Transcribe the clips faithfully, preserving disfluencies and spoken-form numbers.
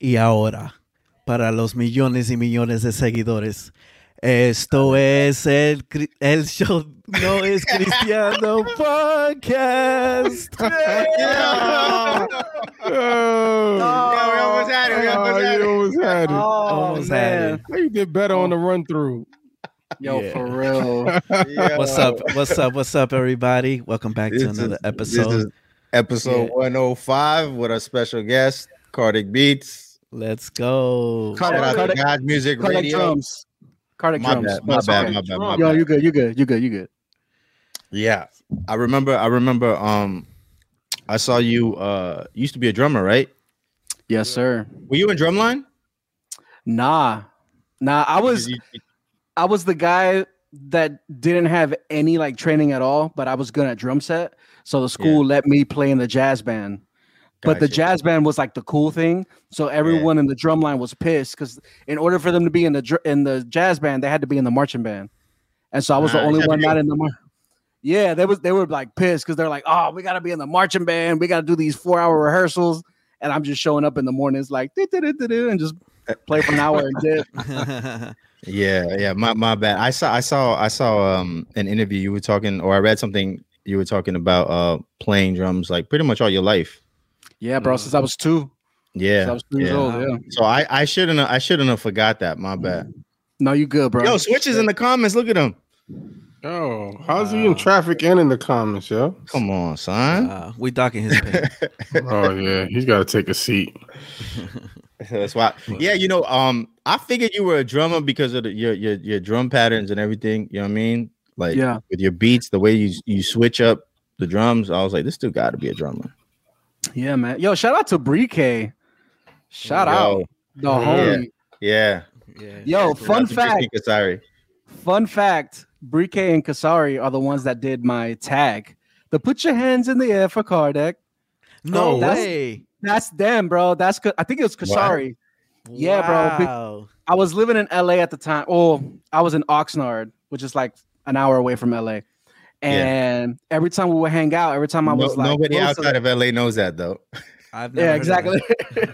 Y ahora, para los millones y millones de seguidores, esto es el, el show No es Cristiano Podcast. Yeah. Oh, yeah, we almost had it. We almost oh, had it. You almost had it. Oh, Almost had man. it. How you did better on the run through. Yo, Yeah. for real. Yeah. What's up? What's up? What's up, everybody? Welcome back This to is- another This episode. is episode Yeah. one oh five with our special guest, Cardiac Beats. Let's go. Car- Shout out Cardiac- to God's Music Cardiac Radio. drums. Cardiac My drums. bad, my That's bad, okay. my bad, my Yo, bad. you good, you good, you good, you good. Yeah, I remember. I remember. Um, I saw you. Uh, you used to be a drummer, right? Yes, sir. Were you in Drumline? Nah. Nah, I was You- you- I was the guy that didn't have any like training at all, but I was good at drum set. So the school let me play in the jazz band. But the Gotcha. jazz band was like the cool thing. So everyone in the drum line was pissed because in order for them to be in the dr- in the jazz band, they had to be in the marching band. And so I was the Ah, only except one you. not in the mar- Yeah, they was they were like pissed because they're like, oh, we gotta be in the marching band. We gotta do these four hour rehearsals. And I'm just showing up in the mornings like "Do-do-do-do-do," and just play for an hour and dip. Yeah, yeah. My my bad. I saw. I saw. I saw. Um, an interview. You were talking, or I read something. You were talking about uh playing drums like pretty much all your life. Yeah, bro. Since I was two. Yeah. Since I was two years yeah. old. Yeah. So I I shouldn't have, I shouldn't have forgot that. My bad. No, you good, bro. Yo, switches in the comments. Look at him. Yo, how's he in traffic and in the comments, yo? Come on, son. Uh, we docking his pay. Oh yeah, he's got to take a seat. That's why. Yeah, you know, um, I figured you were a drummer because of the, your your your drum patterns and everything. You know what I mean? Like, Yeah. with your beats, the way you you switch up the drums. I was like, this dude got to be a drummer. Yeah, man. Yo, shout out to Bree Shout Yo, out the homie. Yeah. Yeah. Yo, fun fact. Sorry. Fun fact. Bree and Kasari are the ones that did my tag. The put your hands in the air for Cardiac. No Oh, that's- way. That's them, bro. That's good. I think it was Kasari. Yeah, bro. Big- Wow. I was living in L A at the time. Oh, I was in Oxnard, which is like an hour away from L A. And every time we would hang out, every time I No- was like, nobody close to- outside of L A knows that though. I've never yeah, heard of exactly.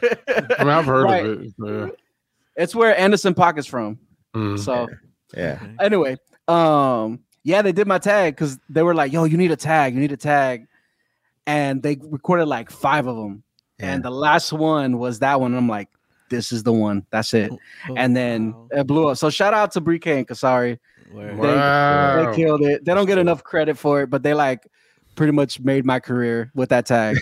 I mean, I've heard Right. of it. Yeah. It's where Anderson Paak is from. Mm. So Yeah. that. anyway, um, yeah, they did my tag because they were like, "Yo, you need a tag, you need a tag," and they recorded like five of them, and the last one was that one. And I'm like, "This is the one. That's it." Oh, And then wow. it blew up. So shout out to Bree and Kasari. Word. They, Wow. they killed it. They don't get enough credit for it, but they like pretty much made my career with that tag.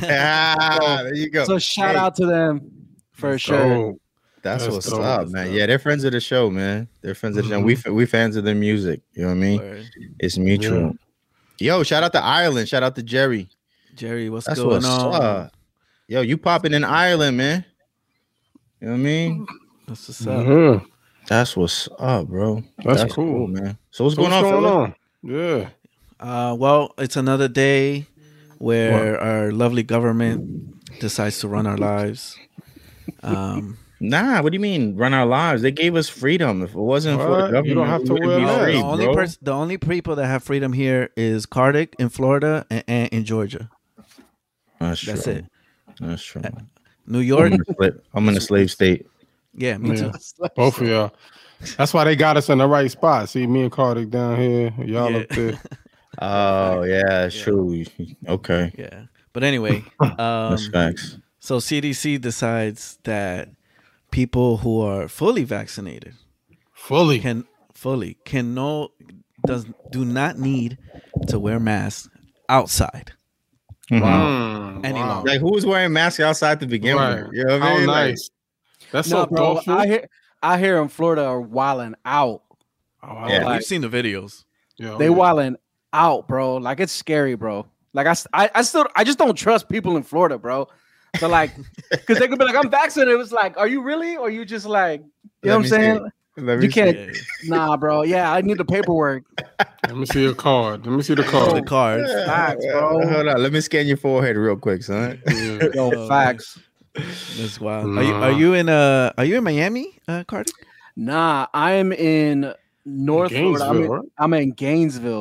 Ah, there you go. So shout Hey, out to them for Let's sure. Oh, That's, That's what's dope. up, That's man. dope. Yeah, they're friends of the show, man. They're friends of the show. We we fans of their music. You know what I mean? Word. It's mutual. Yo, shout out to Ireland. Shout out to Jerry. Jerry, what's That's going what's on? up. Yo, you popping in Ireland, man. You know what I mean? That's what's up. yeah. That's what's up, bro. That's cool. man. So what's So going what's on, going fella? on? Yeah. Uh, well, it's another day where our lovely government decides to run our lives. Um, Nah, what do you mean? Run our lives. They gave us freedom. If it wasn't for the What? government, You don't have we to wouldn't wear be a mask. free, the only bro. person, the only people that have freedom here is Cardiac in Florida and, and in Georgia. That's true. That's it. That's true. New I'm York, in, a slave, I'm in a slave state. yeah, me Yeah. too. Both of y'all. That's why they got us in the right spot. See, me and Cardiac down here, y'all Yeah. up there. Oh, yeah, it's Yeah. true. Okay. Yeah, but anyway, um, That's facts. so C D C decides that people who are fully vaccinated Fully. can fully can no does do not need to wear masks outside Mhm. Mm, any wow. longer. Like, who was wearing masks outside to begin Right. with? You know what I How mean? Like, nice. That's No, so bro. thoughtful. I hear I hear in Florida are wilding out. Oh, I Yeah. like- We've seen the videos. Yo, They wilding out, bro. Like it's scary, bro. Like I, s- I, I still, I just don't trust people in Florida, bro. So like, because they could be like, I'm vaccinated. It's like, are you really? Or you just like, you know Let what I'm me saying? see. Let me You can't- Yeah, Nah, bro. Yeah, I need the paperwork. Let me see your card. Let me see the the card. cards. see. Facts, bro. Hold on. Let me scan your forehead real quick, son. Yeah. Yo, Oh, facts. That's wild. Are you are you in uh are you in Miami, uh, Cardiac? Nah, I'm in North Florida. I'm Gainesville, in, right? I'm in Gainesville.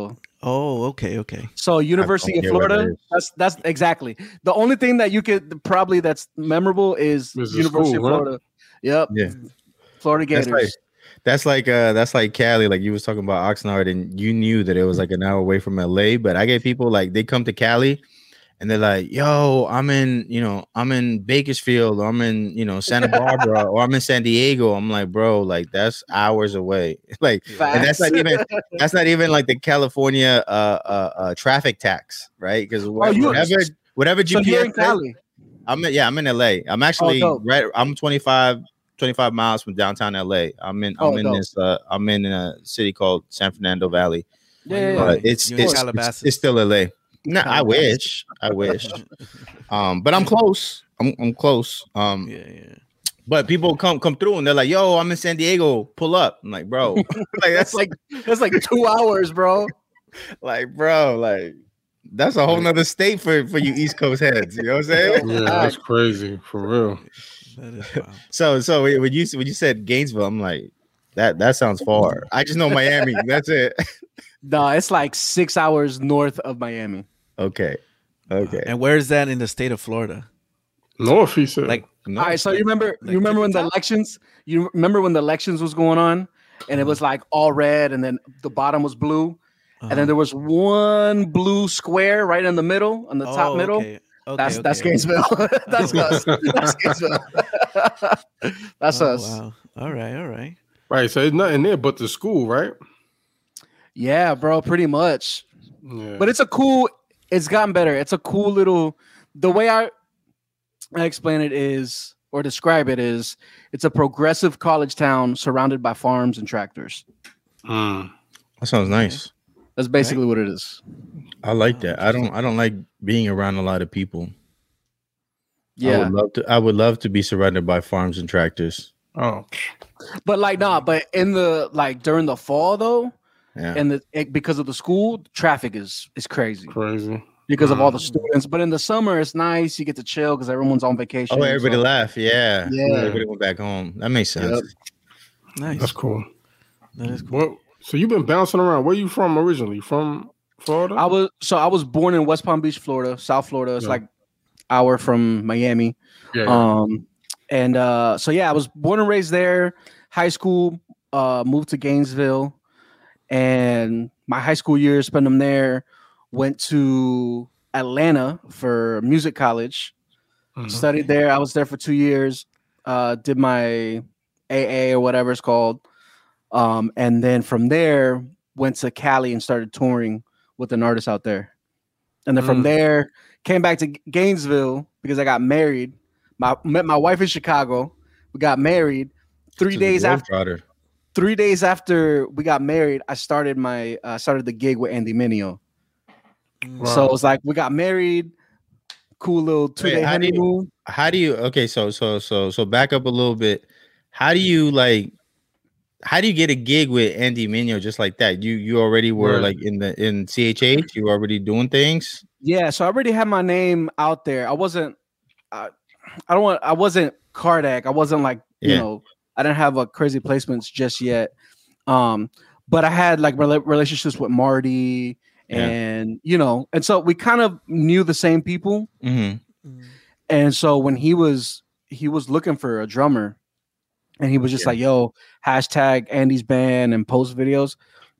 Oh, okay, okay. So University of idea where that Florida. is. That's that's exactly the only thing that you could probably that's memorable is Is the University school, of huh? Florida. Yep. Yeah. Florida That's Gators. like that's like uh that's like Cali, like you was talking about Oxnard, and you knew that it was like an hour away from L A. But I get people like they come to Cali and they're like, yo, I'm in, you know, I'm in Bakersfield, or I'm in, you know, Santa Barbara, or I'm in San Diego. I'm like, bro, like that's hours away. Like, and that's not even that's not even like the California uh uh, uh traffic tax, right? Because Oh, you- whatever whatever So G P S you're in says- Cali. I'm in, yeah, I'm in L A. I'm actually dope. right. I'm twenty-five, twenty-five miles from downtown L A. I'm in. I'm Oh, in dope. this. Uh, I'm in a city called San Fernando Valley. Yeah, yeah, yeah. But it's You're in it's, it's Calabasas. it's still L A. No, I Calabasas. wish. I wish. Um, but I'm close. I'm I'm close. Um, Yeah, yeah. but people come come through and they're like, "Yo, I'm in San Diego. Pull up." I'm like, bro, like That's that's like that's like two hours, bro. like, bro, like that's a whole nother state for for you East Coast heads. You know what I'm saying? Yeah, that's crazy for real. That is wild. So so when you when you said Gainesville, I'm like, that that sounds far. I just know Miami. That's it. No, it's like six hours north of Miami. Okay. Okay. And where is that in the state of Florida? North, he said. Like, No, All right, so you remember Like you remember when the TikTok? elections you remember when the elections was going on and it was like all red and then the bottom was blue and uh, then there was one blue square right in the middle on the top oh, middle. okay. Okay, That's that's okay. Gainesville. That's us. That's Gainesville. That's Oh, us. wow. All right, all right. right, so it's nothing there but the school, right? Yeah, bro, pretty much. Yeah. But it's a cool. It's gotten better. It's a cool little. The way I I explain it is, or describe it is, it's a progressive college town surrounded by farms and tractors. Mm. that sounds nice. That's basically what it is. I like that. I don't I don't like being around a lot of people. I Yeah, would love to I would love to be surrounded by farms and tractors. Oh, but like, nah. But in the like during the fall though, Yeah. and the it, because of the school, traffic is is crazy crazy. because of all Mm. the students. But in the summer, it's nice. You get to chill because everyone's on vacation. Oh, everybody so- left. Yeah. Yeah. Everybody went back home. That makes sense. Yep. Nice. That's cool. That is cool. What? So you've been bouncing around. Where you from originally? From Florida? I was so I was born in West Palm Beach, Florida, South Florida. It's Yeah. like hour from Miami. yeah. Um, and uh, so yeah, I was born and raised there. High school, uh, moved to Gainesville, and my high school years spent them there. Went to Atlanta for music college. Mhm. Studied there. I was there for two years. Uh, did my A A or whatever it's called, um, and then from there went to Cali and started touring with an artist out there. And then from Mm. there came back to G- Gainesville because I got married. My met my wife in Chicago. We got married. Three To the days after Globetrotter. three days after we got married, I started my uh, started the gig with Andy Mineo. Wow. So it was like we got married, cool little two day Wait, how do you- honeymoon. How do you okay, so so so so back up a little bit. How do you like how do you get a gig with Andy Mineo just like that? You you already were Right. like in the in C H H, you were already doing things? Yeah, so I already had my name out there. I wasn't, I, I don't want, I wasn't Kardak. I wasn't like, you Yeah. know, I didn't have a crazy placements just yet. Um, but I had like rela- relationships with Marty Yeah. and, you know, and so we kind of knew the same people. Mm-hmm. And so when he was, he was looking for a drummer and he was just Yeah. like, yo, hashtag Andy's band and post videos.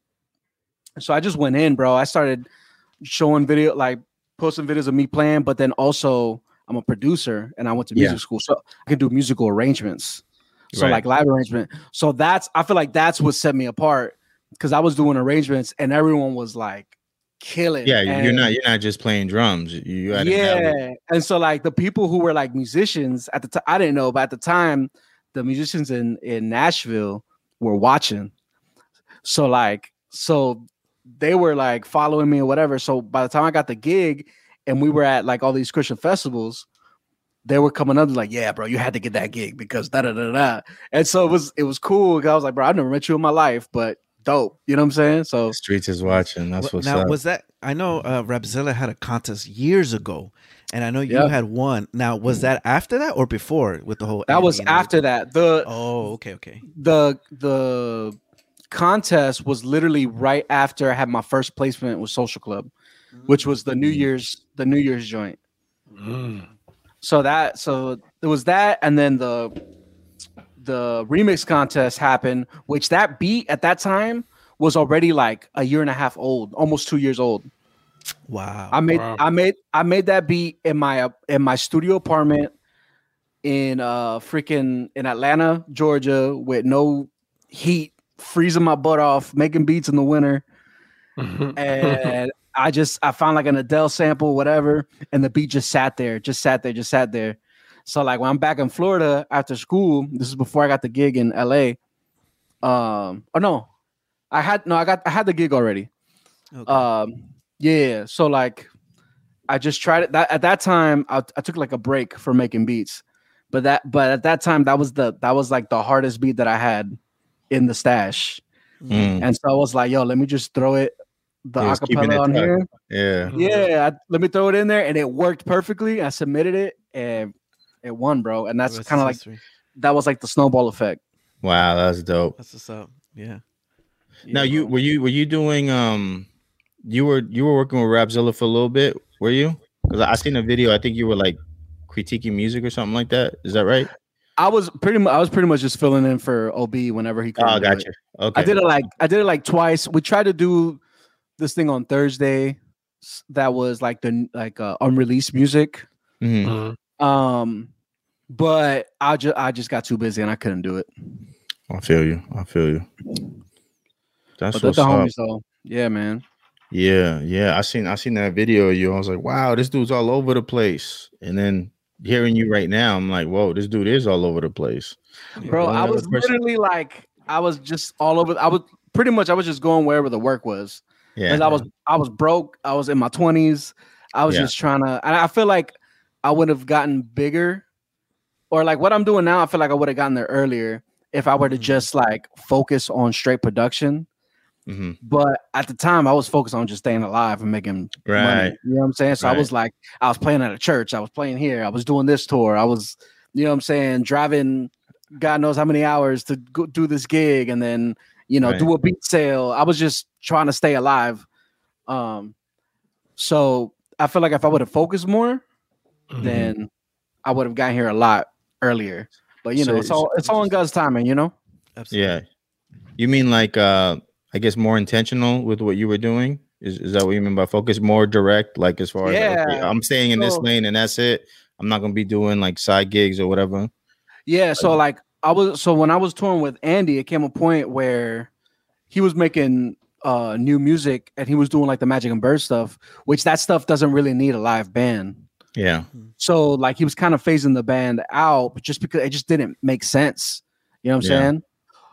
So I just went in, bro. I started showing video, like posting videos of me playing, but then also I'm a producer and I went to Yeah. music school. So I can do musical arrangements. So Right. like live arrangement. So that's, I feel like that's what set me apart because I was doing arrangements and everyone was like killing. Yeah, you're And- not you're not just playing drums. You you had to have it. yeah, and so like the people who were like musicians at the time, I didn't know, but at the time, the musicians in in Nashville were watching. So like, so they were like following me or whatever. So by the time I got the gig, and we were at like all these Christian festivals, they were coming up like, "Yeah, bro, you had to get that gig because da da da da." And so it was it was cool. 'Cause I was like, "Bro, I've never met you in my life, but dope." You know what I'm saying? So The streets is watching. That's Well, what's now up. was that? I know uh, Rapzilla had a contest years ago, and I know you Yep. had one. Now was that after that or before with the whole? that was Andy and after everything? that. The Oh, okay, okay. the the contest was literally right after I had my first placement with Social Club, which was the New Year's the New Year's joint. Mm. So that so it was that, and then the the remix contest happened, which that beat at that time was already like a year and a half old, almost two years old. Wow. I made Wow. I made I made that beat in my in my studio apartment in uh freaking in Atlanta, Georgia, with no heat, freezing my butt off, making beats in the winter. And I just I found like an Adele sample, whatever, and the beat just sat there, just sat there, just sat there. So like when I'm back in Florida after school, this is before I got the gig in L A. Um, oh no, I had no, I got I had the gig already. Okay. Um, yeah. So like, I just tried it. That at that time, I, I took like a break for making beats, but that but at that time that was the that was like the hardest beat that I had in the stash, Mm. and so I was like, yo, let me just throw it the He was keeping acapella it on tucked. here. Yeah. Yeah, I, let me throw it in there, and it worked perfectly. I submitted it, and it won, bro. And that's Rest kind of is like history. that was like the snowball effect. Wow, that's dope. That's what's up. Yeah. Now Yeah, you bro. were you were you doing um you were you were working with Rapzilla for a little bit, were you? Because I seen a video. I think you were like critiquing music or something like that. Is that right? I was pretty much I was pretty much just filling in for O B whenever he couldn't Oh, do it. gotcha. Okay. I did it like I did it like twice. We tried to do this thing on Thursday s- that was like the like uh, unreleased music. Mhm. Mhm. Um, but I just I just got too busy and I couldn't do it. I feel you. I feel you. That's But they're what's the up. homies though. Yeah, man. Yeah, yeah. I seen I seen that video of you. I was like, wow, this dude's all over the place. And then hearing you right now, I'm like, whoa, this dude is all over the place. Bro, Only I other was person- literally like I was just all over. I was pretty much I was just going wherever the work was. Yeah. Because I was I was broke. I was in my twenties. I was Yeah. just trying to, and I feel like I would have gotten bigger, or like what I'm doing now. I feel like I would have gotten there earlier if I were to Mhm. just like focus on straight production. Mhm. But at the time, I was focused on just staying alive and making Right. money. You know what I'm saying? So I Right. was like, I was playing at a church. I was playing here. I was doing this tour. I was, you know what I'm saying, driving God knows how many hours to go do this gig and then, you know, Right. do a beat sale. I was just trying to stay alive. Um, so I feel like if I would have focused more, Mhm. then I would have gotten here a lot earlier. But you know, So- it's all it's all in God's timing, you know. Absolutely. Yeah. You mean like uh I guess more intentional with what you were doing? Is is that what you mean by focus? More direct, like as far as like, okay, Yeah. I'm staying in this So- lane and that's it. I'm not gonna be doing like side gigs or whatever. Yeah, so like I was so when I was touring with Andy, it came a point where he was making uh new music and he was doing like the Magic and Bird stuff, which that stuff doesn't really need a live band. Yeah. So like he was kind of phasing the band out, but just because it just didn't make sense. You know what I'm Yeah. saying?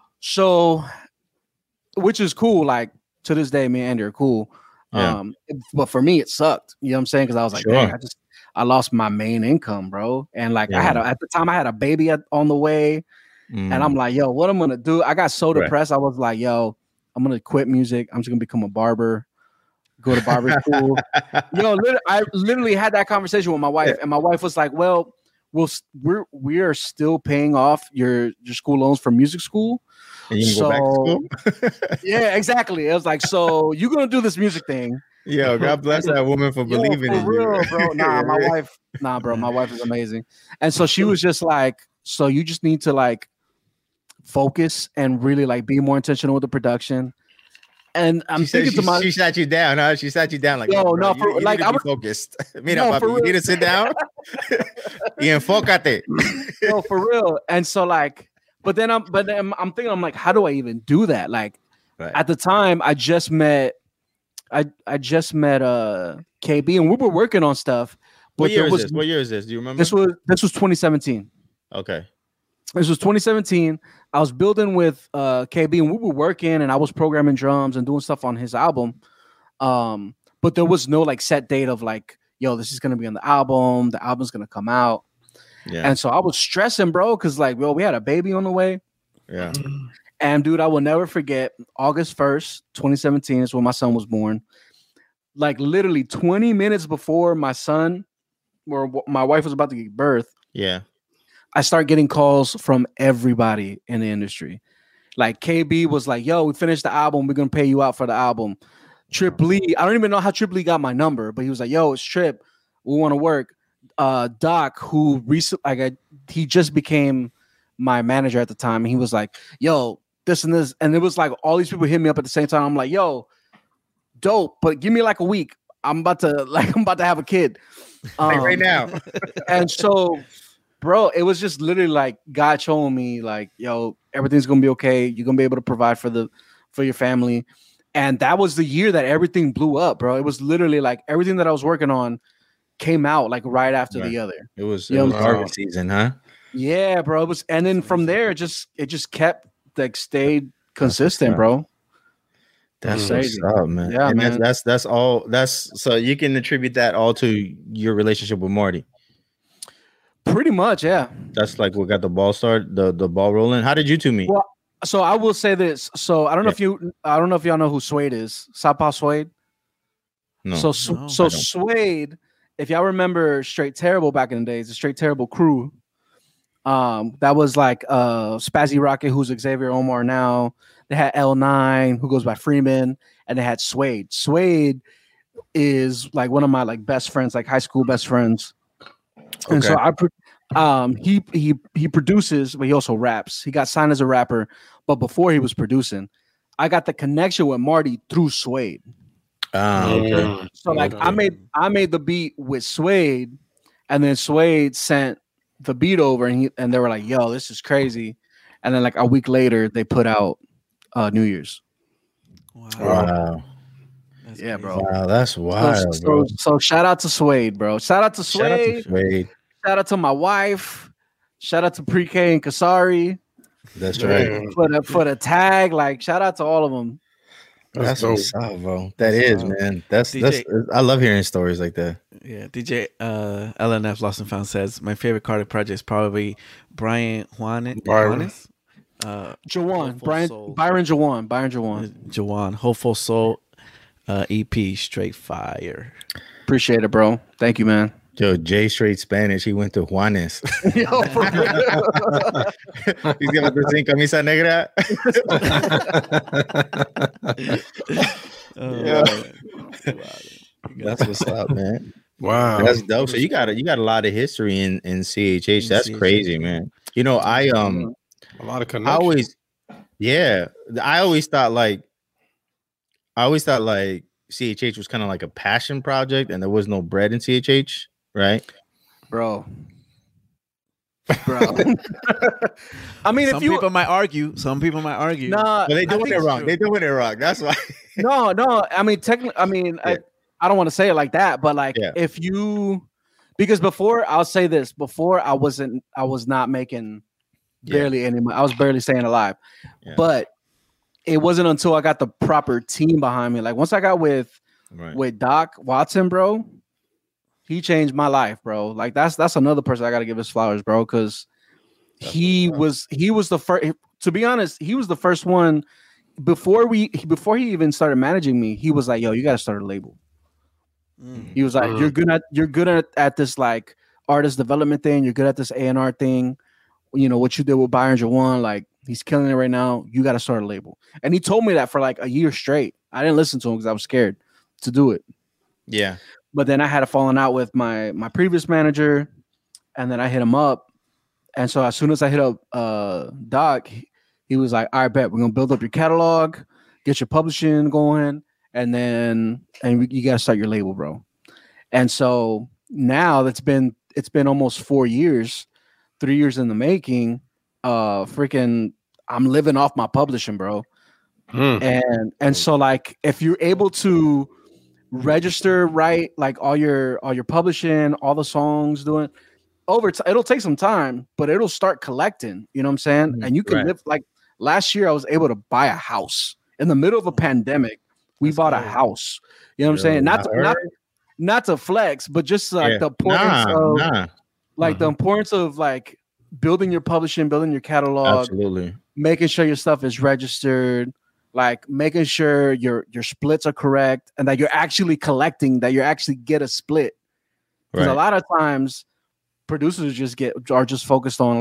So which is cool. Like to this day, me and Andy are cool. Yeah. Um, but for me, it sucked. You know what I'm saying? Because I was like, Sure. dang, I just I lost my main income, bro. And like I had a, at the time I had a baby at, on the way, Mm. and I'm like, yo, what I'm gonna do? I got so Right. depressed. I was like, yo, I'm gonna quit music. I'm just gonna become a barber, go to barber school. Yo, lit- I literally had that conversation with my wife, and my wife was like, well, we'll s- we're we are still paying off your your school loans for music school. And you can go back to school. Yeah, exactly. It was like, so you're gonna do this music thing. Yo, God bless that woman for Yo, believing for in real, you. bro. Nah, my Yeah. wife, nah, bro. My wife is amazing. And so she was just like, so you just need to like focus and really like be more intentional with the production. And I'm she said thinking she, to my she sat you down, huh? She sat you down like, Yo, bro, no, you, for- you like, need to I be was- focused. Mira, No, papi, for you real. need to sit down y enfócate. yo, for real. And so like, but then I'm but then I'm, I'm thinking, I'm like, how do I even do that? Like Right. at the time I just met I I just met uh K B and we were working on stuff. But What year there is was this? What year is this? Do you remember? this was this was twenty seventeen. Okay. This was twenty seventeen. I was building with uh, K B, and we were working, and I was programming drums and doing stuff on his album. Um, but there was no like set date of like, yo, this is gonna be on the album. The album's gonna come out, Yeah. and so I was stressing, bro, because like, well, we had a baby on the way, yeah. and dude, I will never forget August first, twenty seventeen is when my son was born. Like literally twenty minutes before my son, or w- my wife was about to give birth. Yeah. I start getting calls from everybody in the industry. Like K B was like, "Yo, we finished the album. We're gonna pay you out for the album." Trip Lee, I don't even know how Trip Lee got my number, but he was like, "Yo, it's Trip. We want to work." Uh, Doc, who recently, like, I, he just became my manager at the time, and he was like, "Yo, this and this," and it was like all these people hit me up at the same time. I'm like, "Yo, dope, but give me like a week. I'm about to like I'm about to have a kid, um, like right now." And so, bro, it was just literally like God showing me, like, "Yo, everything's gonna be okay. You're gonna be able to provide for the for your family." And that was the year that everything blew up, bro. It was literally like everything that I was working on came out like right after right. the other. It was, you it know was harvest season, huh? Yeah, bro. It was, and then from there, it just it just kept like stayed consistent, bro. That's Crazy. what's up, man. Yeah, and man. That's, that's that's all. That's so you can attribute that all to your relationship with Marty. Pretty much, yeah. That's like what got the ball start, the the ball rolling. How did you two meet? Well, so I will say this. So I don't know Yeah. if you, I don't know if y'all know who Suede is. Sapa Suede. No. So Su- No, so I don't. Suede, if y'all remember Straight Terrible back in the days, the Straight Terrible crew. Um, that was like uh Spazzy Rocket, who's Xavier Omar now. They had L nine, who goes by Freeman, and they had Suede. Suede is like one of my like best friends, like high school best friends. And so Okay. I, pro- um, he he he produces, but he also raps. He got signed as a rapper, but before he was producing, I got the connection with Marty through Suede. Ah, okay. Mm. So like I Okay. made I made the beat with Suede, and then Suede sent the beat over, and he and they were like, "Yo, this is crazy." And then like a week later, they put out uh, New Year's. Wow. Wow. That's Yeah, crazy. bro. Wow, that's So, wild, so, bro. so shout out to Suede, bro. Shout out to Shout out to Suede. Suede. Shout out to my wife. Shout out to Pre-K and Kasari That's right. Man, for the for the tag. Like shout out to all of them. That's That's, dope. what's up, bro. That That's is, wild. man. That's D that's. J. I love hearing stories like that. Yeah, D J uh, L N F Lost and Found says my favorite Carter project is probably Brian Juan Byron. Juanes, uh, Jawan, Hopeful Brian, Soul. Byron Jawan, Byron Jawan. Jawan, Hopeful Soul uh, E P, straight fire. Appreciate it, bro. Thank you, man. Yo, Jay straight Spanish. He went to Juanes. Yo, for real. He's gonna be sin camisa negra. Oh, Yeah. man. That's what's up, man. Wow. That's dope. So you got a, you got a lot of history in in C H H. In That's C H H. crazy, man. You know, I um, a lot of I connections. always, yeah, I always thought like, I always thought like C H H was kind of like a passion project, and there was no bread in C H H, right? bro. Bro. I mean, Some if you people might argue. Some people might argue. nah, But they I doing think it it's wrong. true. They doing it wrong. That's why. no, no. I mean, technically, I mean, Yeah. I, I don't want to say it like that, but like, Yeah. if you, because before, I'll say this: before, I wasn't, I was not making Yeah. barely any money. I was barely staying alive, Yeah. but it wasn't until I got the proper team behind me. Like once I got with Right. with Doc Watson, bro, he changed my life, bro. Like that's that's another person I got to give his flowers, bro, because he was he was the first. To be honest, he was the first one before we before he even started managing me. He was like, "Yo, you got to start a label." Mm. He was like, Mhm. "You're good at you're good at, at this like artist development thing. You're good at this A and R thing. You know what you did with Byron Jawan, like he's killing it right now. You got to start a label." And he told me that for like a year straight. I didn't listen to him because I was scared to do it. Yeah. But then I had a falling out with my my previous manager, and then I hit him up. And so as soon as I hit up uh, Doc, he, he was like, "All right, bet we're gonna build up your catalog, get your publishing going, and then and we, you gotta start your label, bro." And so now that's been it's been almost four years, three years in the making. Uh, freaking, I'm living off my publishing, bro. Mm. And and so like if you're able to register right, like all your all your publishing, all the songs doing over t- it'll take some time, but it'll start collecting, you know what I'm saying? Mhm, And you can right. live like last year I was able to buy a house in the middle of a pandemic. We That's bought a good. house. You know what I'm Yo, saying? Not to, I not heard. not to flex, but just like Yeah. the importance Nah, of nah. like the importance of like building your publishing, building your catalog, Absolutely. making sure your stuff is registered, like making sure your your splits are correct and that you're actually collecting, that you actually get a split. Because Right. a lot of times producers just get are just focused on like,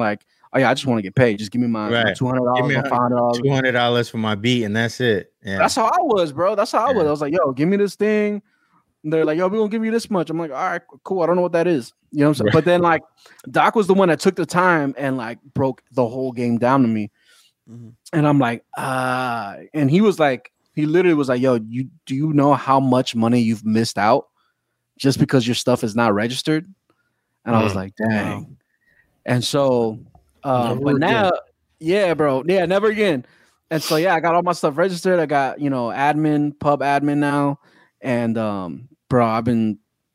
oh yeah, I just want to get paid. Just give me my, Right. my two hundred dollars, my five hundred dollars. Two hundred dollars for my beat, and that's it. Yeah. That's how I was, bro. That's how I was. Yeah. I was like, yo, give me this thing. And they're like, yo, we're gonna give you this much. I'm like, all right, cool. I don't know what that is. You know what I'm saying? Right. But then like Doc was the one that took the time and like broke the whole game down to me. Mhm. And I'm like, ah, and he was like, he literally was like, yo, you do you know how much money you've missed out just because your stuff is not registered? And I was Mm. like, dang. And so, um, Never but now, again. yeah, bro, yeah, never again. And so, yeah, I got all my stuff registered. I got, you know, admin, pub admin now. And, um, bro, I've been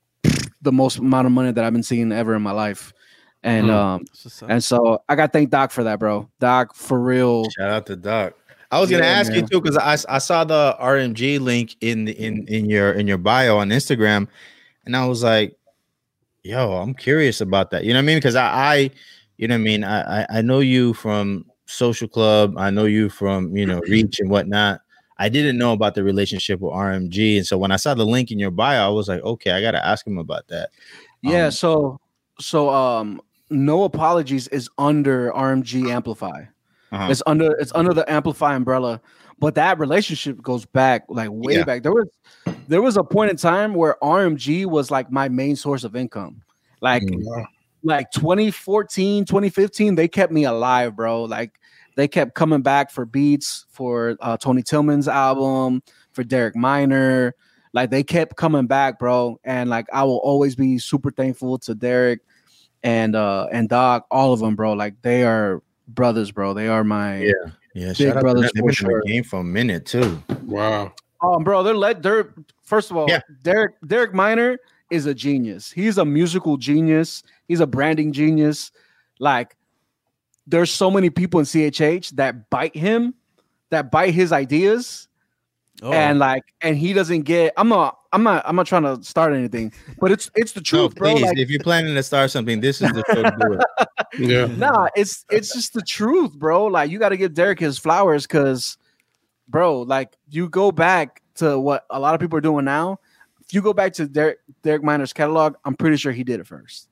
the most amount of money that I've been seeing ever in my life. And, Mm. um, That's what's up. and so I got to thank Doc for that, bro. Doc, for real. Shout out to Doc. I was gonna Yeah, ask you man. too because I, I saw the R M G link in the, in in your in your bio on Instagram, and I was like, "Yo, I'm curious about that." You know what I mean? Because I, I, you know what I mean. I, I I know you from Social Club. I know you from you know Reach and whatnot. I didn't know about the relationship with R M G, and so when I saw the link in your bio, I was like, "Okay, I gotta ask him about that." Yeah, Um, so so um no apologies is under R M G Amplify. uh-huh. It's under it's under the Amplify umbrella, but that relationship goes back like way Yeah. back. There was there was a point in time where R M G was like my main source of income. Like Mm. Wow. like twenty fourteen, twenty fifteen, they kept me alive, bro. Like they kept coming back for beats for uh, Tony Tillman's album, for Derek Minor. Like they kept coming back, bro. And like I will always be super thankful to Derek and uh and Doc, all of them, bro. Like they are brothers, bro. They are my Yeah. Yeah, Big shout out to brothers them. They've for been in sure. the game for a minute too. Wow. Um, bro, they're let they're first of all, Yeah. Derek Derek Minor is a genius. He's a musical genius. He's a branding genius. Like, there's so many people in C H H that bite him, that bite his ideas, Oh, and like, and he doesn't get. I'm not. I'm not. I'm not trying to start anything, but it's it's the No, truth, bro. please, Like, if you're planning to start something, this is the show to do it. Yeah. nah, it's it's just the truth, bro. Like, you got to give Derek his flowers, because, bro, like, you go back to what a lot of people are doing now. If you go back to Derek Derek Minor's catalog, I'm pretty sure he did it first,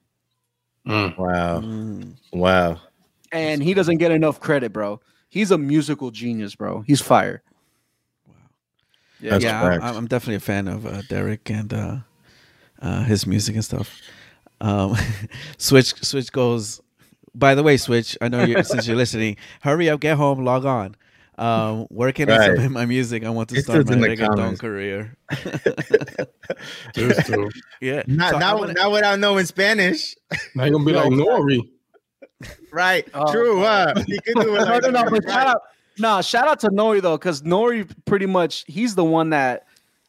Mm. Wow. mm. Wow. and he doesn't get enough credit, bro. He's a musical genius, bro. He's fire. Yeah, That's yeah, I'm, facts. I'm definitely a fan of uh, Derek and uh, uh, his music and stuff. Um, Switch Switch goes. By the way, Switch, I know you since you're listening. Hurry up, get home, log on. Um, where can I Right. submit my music? I want to It's start just my in the reggaeton comments. career. Just to, Yeah, Not, so I not, wanna- not without knowing Spanish. now you're gonna be like Nori. Right. Oh. True. Huh? You could do it no, like no, no. that. But shout out, nah, shout out to Nori though, because Nori pretty much he's the one that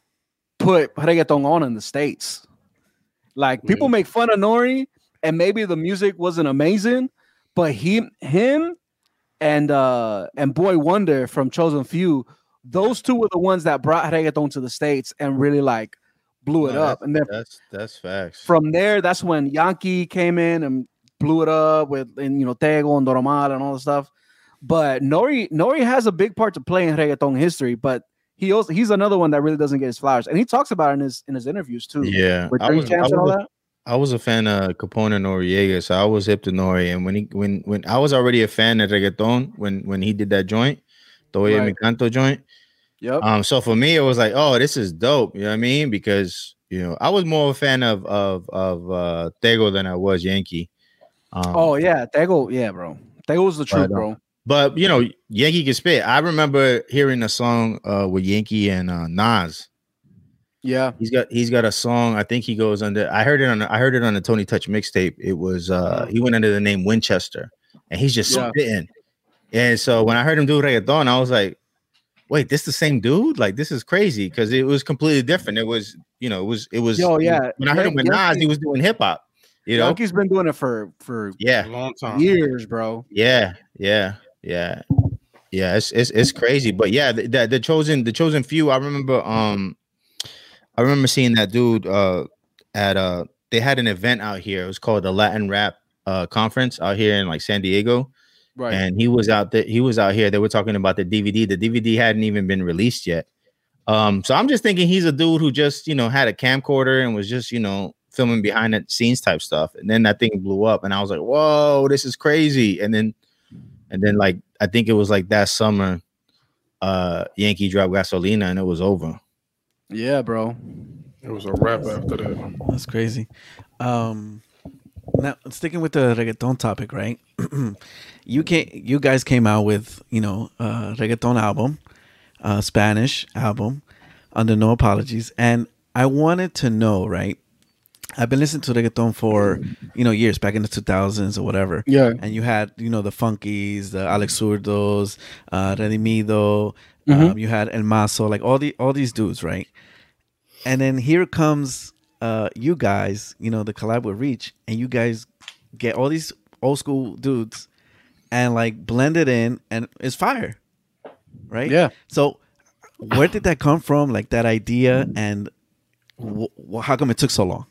put reggaeton on in the States. Like, people make fun of Nori, and maybe the music wasn't amazing, but he, him, and uh and Boy Wonder from Chosen Few, those two were the ones that brought reggaeton to the States and really like blew it No, up. And then That's that's facts. from there, that's when Yankee came in and blew it up with, and you know, Tego and Doromal and all the stuff. But Nori Nori has a big part to play in reggaeton history, but he also he's another one that really doesn't get his flowers, and he talks about it in his in his interviews too. Yeah. with I Three was, I, Champs and all was a, that. I was a fan of Capone and Noriega, so I was hip to Nori. And when he when when I was already a fan of reggaeton when when he did that joint, Todavía Right. Mi Canto joint. Yep. Um, so for me, it was like, oh, this is dope. You know what I mean? Because you know, I was more of a fan of of of uh Tego than I was Yankee. Um, Oh yeah, Tego, yeah, bro. Tego was the truth, Right on. bro. but you know, Yankee can spit. I remember hearing a song uh with Yankee and uh Nas. Yeah. He's got he's got a song. I think he goes under. I heard it on. I heard it on the Tony Touch mixtape. It was uh he went under the name Winchester, and he's just Yeah. spitting. And so when I heard him do reggaeton, I was like, "Wait, this the same dude? Like this is crazy," because it was completely different. It was you know it was it was. Yo, yeah. When I heard him with Nas, Yankee- he was doing hip hop. You know. Yankee's been doing it for for A Yeah. long time. years, bro. Yeah. Yeah. Yeah. Yeah. It's it's it's crazy, but yeah, the, the the chosen the chosen few. I remember. Um. I remember seeing that dude uh, at uh they had an event out here. It was called the Latin Rap uh, Conference out here in like San Diego, Right. and he was out there. He was out here. They were talking about the D V D. The D V D hadn't even been released yet. Um, so I'm just thinking he's a dude who just you know had a camcorder and was just you know filming behind the scenes type stuff. And then that thing blew up, and I was like, "Whoa, this is crazy!" And then And then like I think it was like that summer, uh, Yankee dropped Gasolina, and it was over. Yeah, bro. It was a wrap after that. That's crazy. Um, now sticking with the reggaeton topic, right? you came, you guys came out with you know a reggaeton album, uh, Spanish album, under No Apologies, and I wanted to know, right? I've been listening to reggaeton for you know years, back in the two thousands or whatever. Yeah. And you had you know the Funkies, the Alex Zurdos, uh, Redimido. Mhm. Um, you had El Mazo, like all the all these dudes, right? And then here comes uh, you guys, you know, the collab with Reach, and you guys get all these old school dudes and like blend it in, and it's fire, right? Yeah. So where did that come from? Like that idea, and wh- wh- how come it took so long?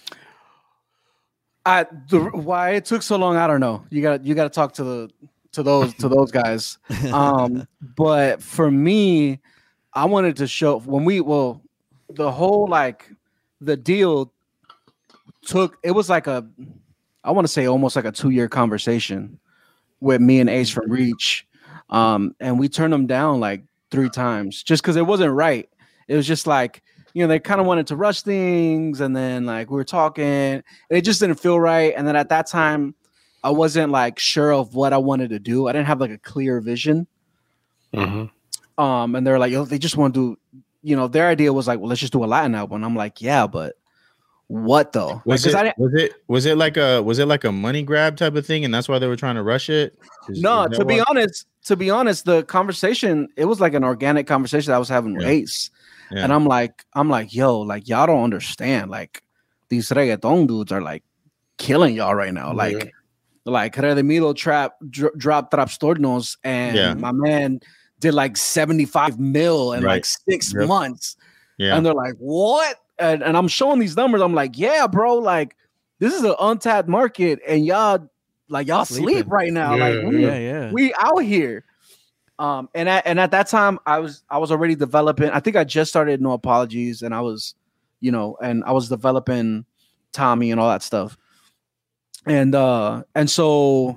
I the, why it took so long, I don't know. You got you got to talk to the to those to those guys. Um, but for me, I wanted to show when we well the whole like the deal took it was like a I want to say almost like a two year conversation with me and Ace from Reach, um, and we turned them down like three times just because it wasn't right. It was just like, you know, they kind of wanted to rush things, and then like we were talking, and it just didn't feel right. And then at that time, I wasn't like sure of what I wanted to do. I didn't have like a clear vision. Mm-hmm. Um, and they're like, yo, they just want to do, you know, their idea was like, well, let's just do a Latin album. And I'm like, yeah, but what though? Was Like, 'cause it, I didn't, was it was it like a was it like a money grab type of thing, and that's why they were trying to rush it? Is- no, is that to be why? honest, to be honest, the conversation, it was like an organic conversation that I was having with Yeah. Ace. Yeah. And I'm like, I'm like, yo, like y'all don't understand. Like these reggaeton dudes are like killing y'all right now. Like, Yeah. like Redimido trap dr- dropped Trapstornos, and Yeah. my man did like seventy-five mil in Right. like six Yep. months. yeah, And they're like, what? And, and I'm showing these numbers. I'm like, yeah, bro, like this is an untapped market, and y'all like y'all sleep Sleeping. right now. Yeah, like we, Yeah, yeah. we out here. Um, and at, and at that time, I was I was already developing. I think I just started No Apologies, and I was, you know, and I was developing Tommy and all that stuff. And uh, and so,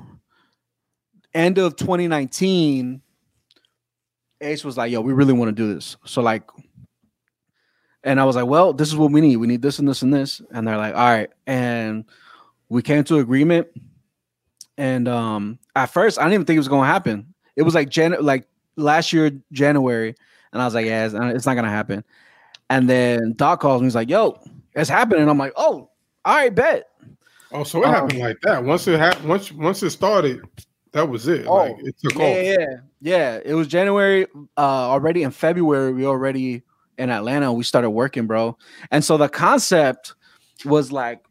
end of twenty nineteen, Ace was like, "Yo, we really want to do this." So like, and I was like, "Well, this is what we need. We need this and this and this." And they're like, "All right." And we came to agreement. And um, at first, I didn't even think it was going to happen. It was like Jan- like last year January, and I was like, "Yeah, it's, it's not gonna happen." And then Doc calls me. He's like, "Yo, it's happening." I'm like, "Oh, all right, bet." Oh, so it Um, happened like that. Once it ha- once once it started, that was it. Oh, like it took yeah, off. yeah, yeah, yeah. It was January. Uh, already in February, we already in Atlanta. We started working, bro. And so the concept was like,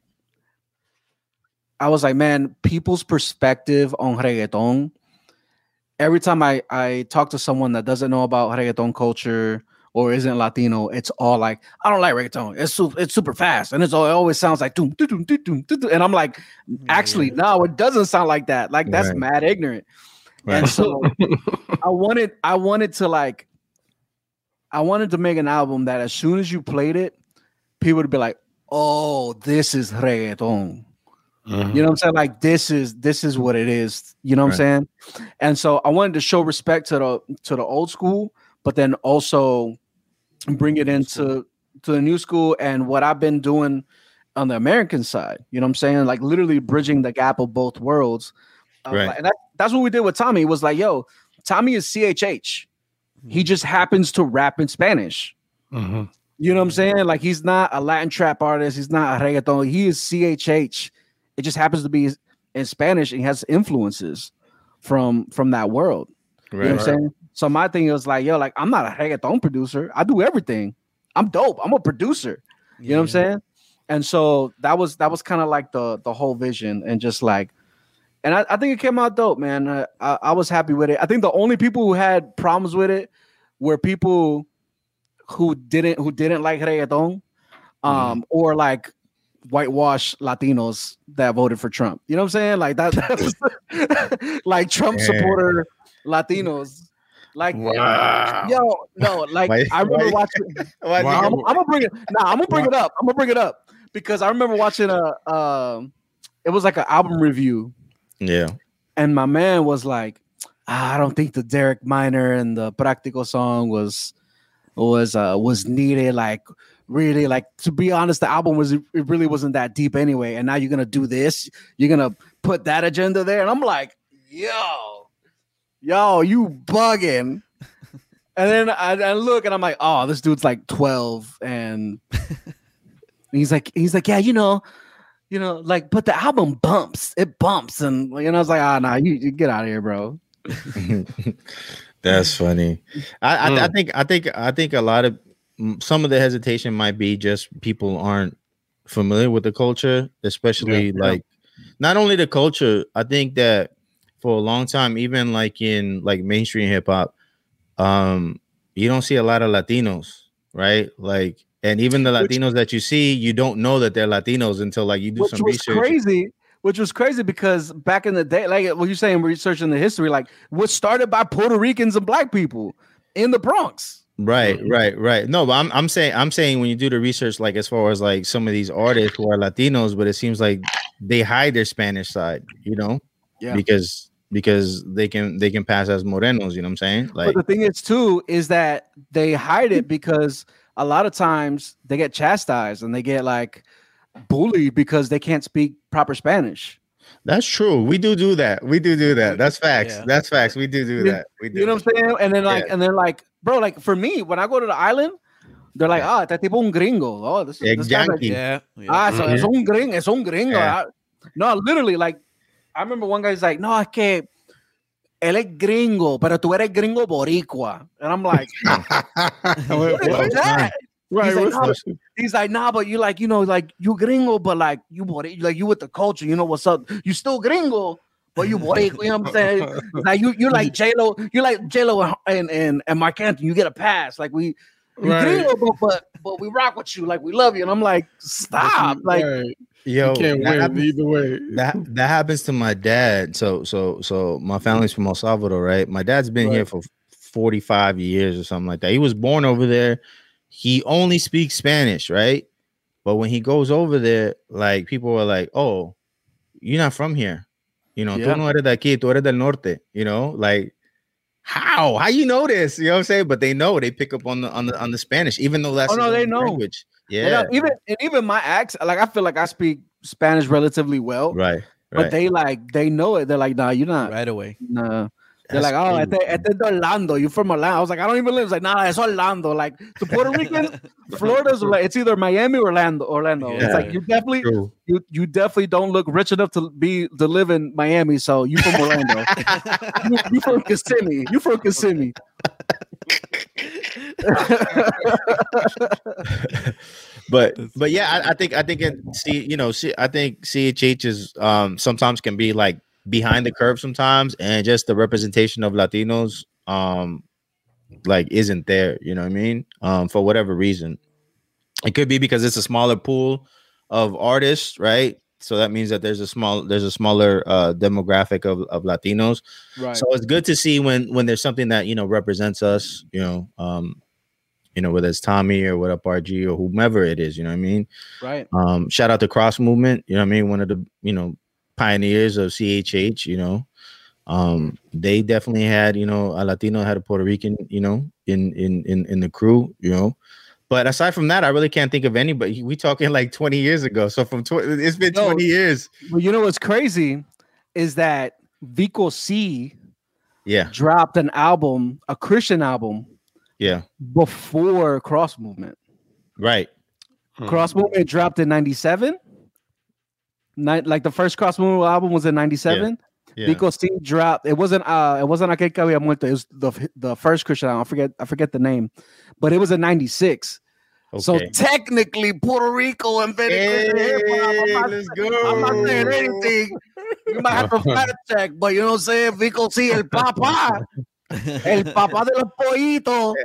I was like, man, people's perspective on reggaeton. Every time I, I talk to someone that doesn't know about reggaeton culture or isn't Latino, it's all like, I don't like reggaeton. It's su- it's super fast, and it's all, it always sounds like doom, doom, doom, doom, doom, doom. And I'm like, actually, no, it doesn't sound like that. Like that's Right. mad ignorant. Right. And so I wanted I wanted to like I wanted to make an album that as soon as you played it, people would be like, "Oh, this is reggaeton." Mhm. You know what I'm saying? Like this is this is what it is. You know what Right. I'm saying? And so I wanted to show respect to the to the old school, but then also bring it into to the new school and what I've been doing on the American side. You know what I'm saying? Like literally bridging the gap of both worlds. Uh, Right. And that, that's what we did with Tommy. It was like, yo, Tommy is C H H. He just happens to rap in Spanish. Mhm. You know what I'm saying? Like he's not a Latin trap artist. He's not a reggaeton. He is C H H. It just happens to be in Spanish and he has influences from from that world. You know Right. what I'm saying? So my thing was like, yo, like I'm not a reggaeton producer. I do everything. I'm dope. I'm a producer. You know what I'm saying? And so that was that was kind of like the the whole vision, and just like, and I, I think it came out dope, man. Uh, I, I was happy with it. I think the only people who had problems with it were people who didn't who didn't like reggaeton, um, or like whitewash Latinos that voted for Trump. You know what I'm saying? Like that, that was like Trump Yeah. supporter Latinos. Like, Wow. yo, no, like Why- I remember why- watching. Why Wow. I'm, I'm gonna bring it. Nah, I'm gonna bring it up. I'm gonna bring it up because I remember watching a. Um, it was like an album review, Yeah. and my man was like, I don't think the Derek Minor and the Practical song was was uh was needed. Like really, like to be honest, the album was it really wasn't that deep anyway. And now you're gonna do this, you're gonna put that agenda there, and I'm like, yo, yo, you bugging. And then I, I look and I'm like, oh, this dude's like twelve, and he's like, he's like, yeah, you know, you know, like, but the album bumps, it bumps, and you know, I was like, ah, oh, nah, you, you get out of here, bro. That's funny. I, I, Mm. I think I think I think a lot of some of the hesitation might be just people aren't familiar with the culture, especially Yeah. like not only the culture. I think that for a long time, even like in like mainstream hip hop, um, you don't see a lot of Latinos, right? Like, and even the Which- Latinos that you see, you don't know that they're Latinos until like you do Which some was research. crazy. Which was crazy because back in the day, like what you're saying, researching the history, like was started by Puerto Ricans and black people in the Bronx. Right, Mhm. right, right. No, but I'm I'm saying I'm saying when you do the research, like as far as like some of these artists who are Latinos, but it seems like they hide their Spanish side, you know, Yeah. because because they can they can pass as morenos, you know what I'm saying? Like, But the thing is, too, is that they hide it because a lot of times they get chastised and they get like bullied because they can't speak proper Spanish. that's true. We do do that. We do do that. That's facts. Yeah. That's facts. We do do You- that. We do. You know what I'm saying? And then like, Yeah. and then like, bro, like for me, when I go to the island, they're like, ah, este tipo un gringo. Oh, this, Yeah, this guy's like, Yankee. Yeah. yeah. ah, so Mhm. es un gringo, es un gringo. Yeah. I- no, literally, like, I remember one guy's like, no, es que él es gringo, pero tú eres gringo boricua. And I'm like, What- what is what- that? Right, He's like, what's no, that? He's like, nah, but you like, you know, like you gringo, but like you bori- like you with the culture, you know what's up. You still gringo, but you boricua, you know what I'm saying? Like you, you like J Lo, you like J Lo and and and Mark Anthony. You get a pass. Like we, we Right. gringo, but, but but we rock with you. Like we love you. And I'm like, stop. Like Right. Yo, you can't that win happens- either way. that that happens to my dad. So so so my family's from El Salvador, right? My dad's been here Right. for forty-five years or something like that. He was born over there. He only speaks Spanish, right? But when he goes over there, like people are like, "Oh, you're not from here." You know, Yeah. tú no eres de aquí, tú eres del norte, you know? Like how? How you know this? You know what I'm saying? But they know, they pick up on the on the on the Spanish, even though that's Oh, no, his they own know. language. and Yeah. I- even and even my accent, like I feel like I speak Spanish relatively well, Right. but Right. they like they know it. They're like, nah, you're not. Right away. Nah. They're That's like, oh, crazy. este, este es de Orlando. You from Orlando? I was like, I don't even live. It's like, nah, it's Orlando. Like to Puerto Ricans, Florida's like it's either Miami or Orlando. Orlando. It's Yeah. like you definitely True. you you definitely don't look rich enough to be to live in Miami. So you from Orlando. you, you from Kissimmee. You from Kissimmee. but That's but yeah, I, I think I think it see you know see I think C H H is um sometimes can be like behind the curve sometimes, and just the representation of Latinos um like isn't there. You know what I mean? Um, for whatever reason, it could be because it's a smaller pool of artists, right? So that means that there's a small there's a smaller uh, demographic of, of Latinos. Right. So it's good to see when when there's something that you know represents us, you know, um, you know, whether it's Tommy or What Up R G or whomever it is, you know what I mean? right. Um, shout out to Cross Movement, you know what I mean? One of the, you know, pioneers of C H H, you know. Um, they definitely had, you know, a Latino, had a Puerto Rican, you know, in in in in the crew, you know. But aside from that, I really can't think of anybody. We talking like twenty years ago. So from tw- it's been No. twenty years. Well, you know what's crazy is that Vico C Yeah, dropped an album, a Christian album, yeah, before Cross Movement. right. Hmm. Cross Movement dropped in ninety-seven. Night like the first Cross Movement album was in ninety-seven. Yeah. Vico C dropped. It wasn't uh it wasn't Aquel que había muerto. It was the the first Christian album. I forget I forget the name. But it was in ninety-six. So Okay. technically Puerto Rico invented Christian hip hop. I'm Hey, not- let's go. I'm not saying anything. You might have to fact check, but you know what I'm saying? Vico C, el papá. El papá de los pollitos.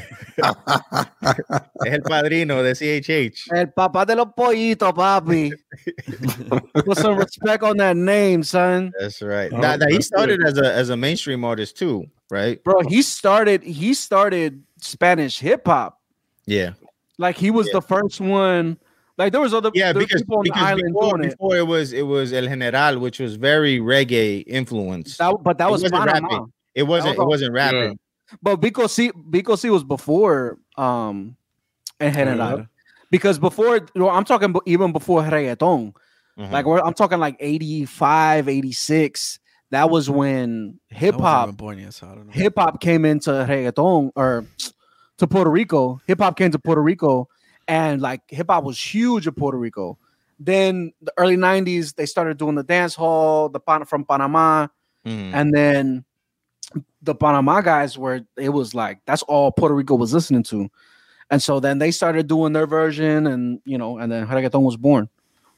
Es el padrino de C H H. El papá de los pollitos, papi. Put some respect on that name, son. That's right. Oh, Now, now he that's started good. as a as a mainstream artist too, right? Bro, he started he started Spanish hip hop. Yeah, Like he was Yeah. the first one. Like there was other yeah. there were Because, people on the because island before, doing it. before it was it was El General, which was very reggae influenced. That, but that It was wasn't Panama. rapping. It wasn't. That was It wasn't rapping. But Biko C, Biko C was before um, En General. Yeah. Because before, you know, I'm talking b- even before reggaeton. Mhm. Like we're, I'm talking like eighty-five, eighty-six. That was when hip I wasn't hop even born yet, so I don't know. hip hop came into reggaeton or to Puerto Rico. Hip hop came to Puerto Rico, and like hip hop was huge in Puerto Rico. Then the early nineties, they started doing the dance hall, the Pan- from Panama, Mhm. and then the Panama guys were. It was like that's all Puerto Rico was listening to, and so then they started doing their version, and you know, and then reggaeton was born.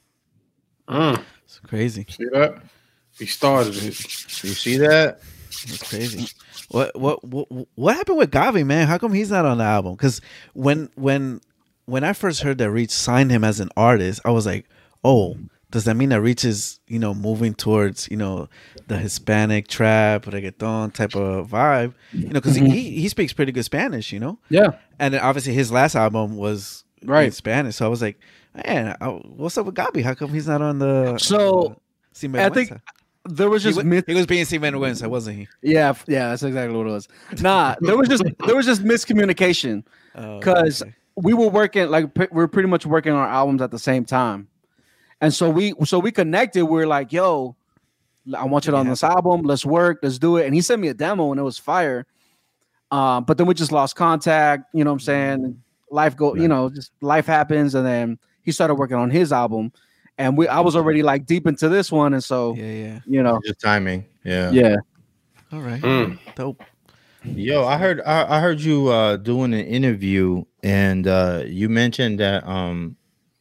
Mm. It's crazy. See that? He started it. You see that? It's crazy. What what what what happened with Gavi, man? How come he's not on the album? Because when when when I first heard that Reach signed him as an artist, I was like, oh, does that mean that Reach is, you know, moving towards, you know, the Hispanic trap, reggaeton type of vibe? You know, because Mhm. he, he speaks pretty good Spanish, you know? Yeah, And then obviously his last album was in right. Spanish. So I was like, man, I, what's up with Gabi? How come he's not on the So, uh, Si I think Vergüenza? There was he, just wa- myth- he was being Si Vergüenza, wasn't he? yeah, f- yeah, that's exactly what it was. Nah, there was just there was just miscommunication Oh, because okay. we were working like p- we were pretty much working on our albums at the same time, and so we so we connected. We are like, yo, I want you on Yeah. this album. Let's work. Let's do it. And he sent me a demo, and it was fire. Um, but then we just lost contact. You know what I'm saying? Life go. You Right. know, just life happens, and then he started working on his album, and we I was already like deep into this one, and so Yeah, yeah. you know, Just timing. Yeah. yeah. All right. Mm. Dope. Yo, I heard I, I heard you uh doing an interview, and uh you mentioned that um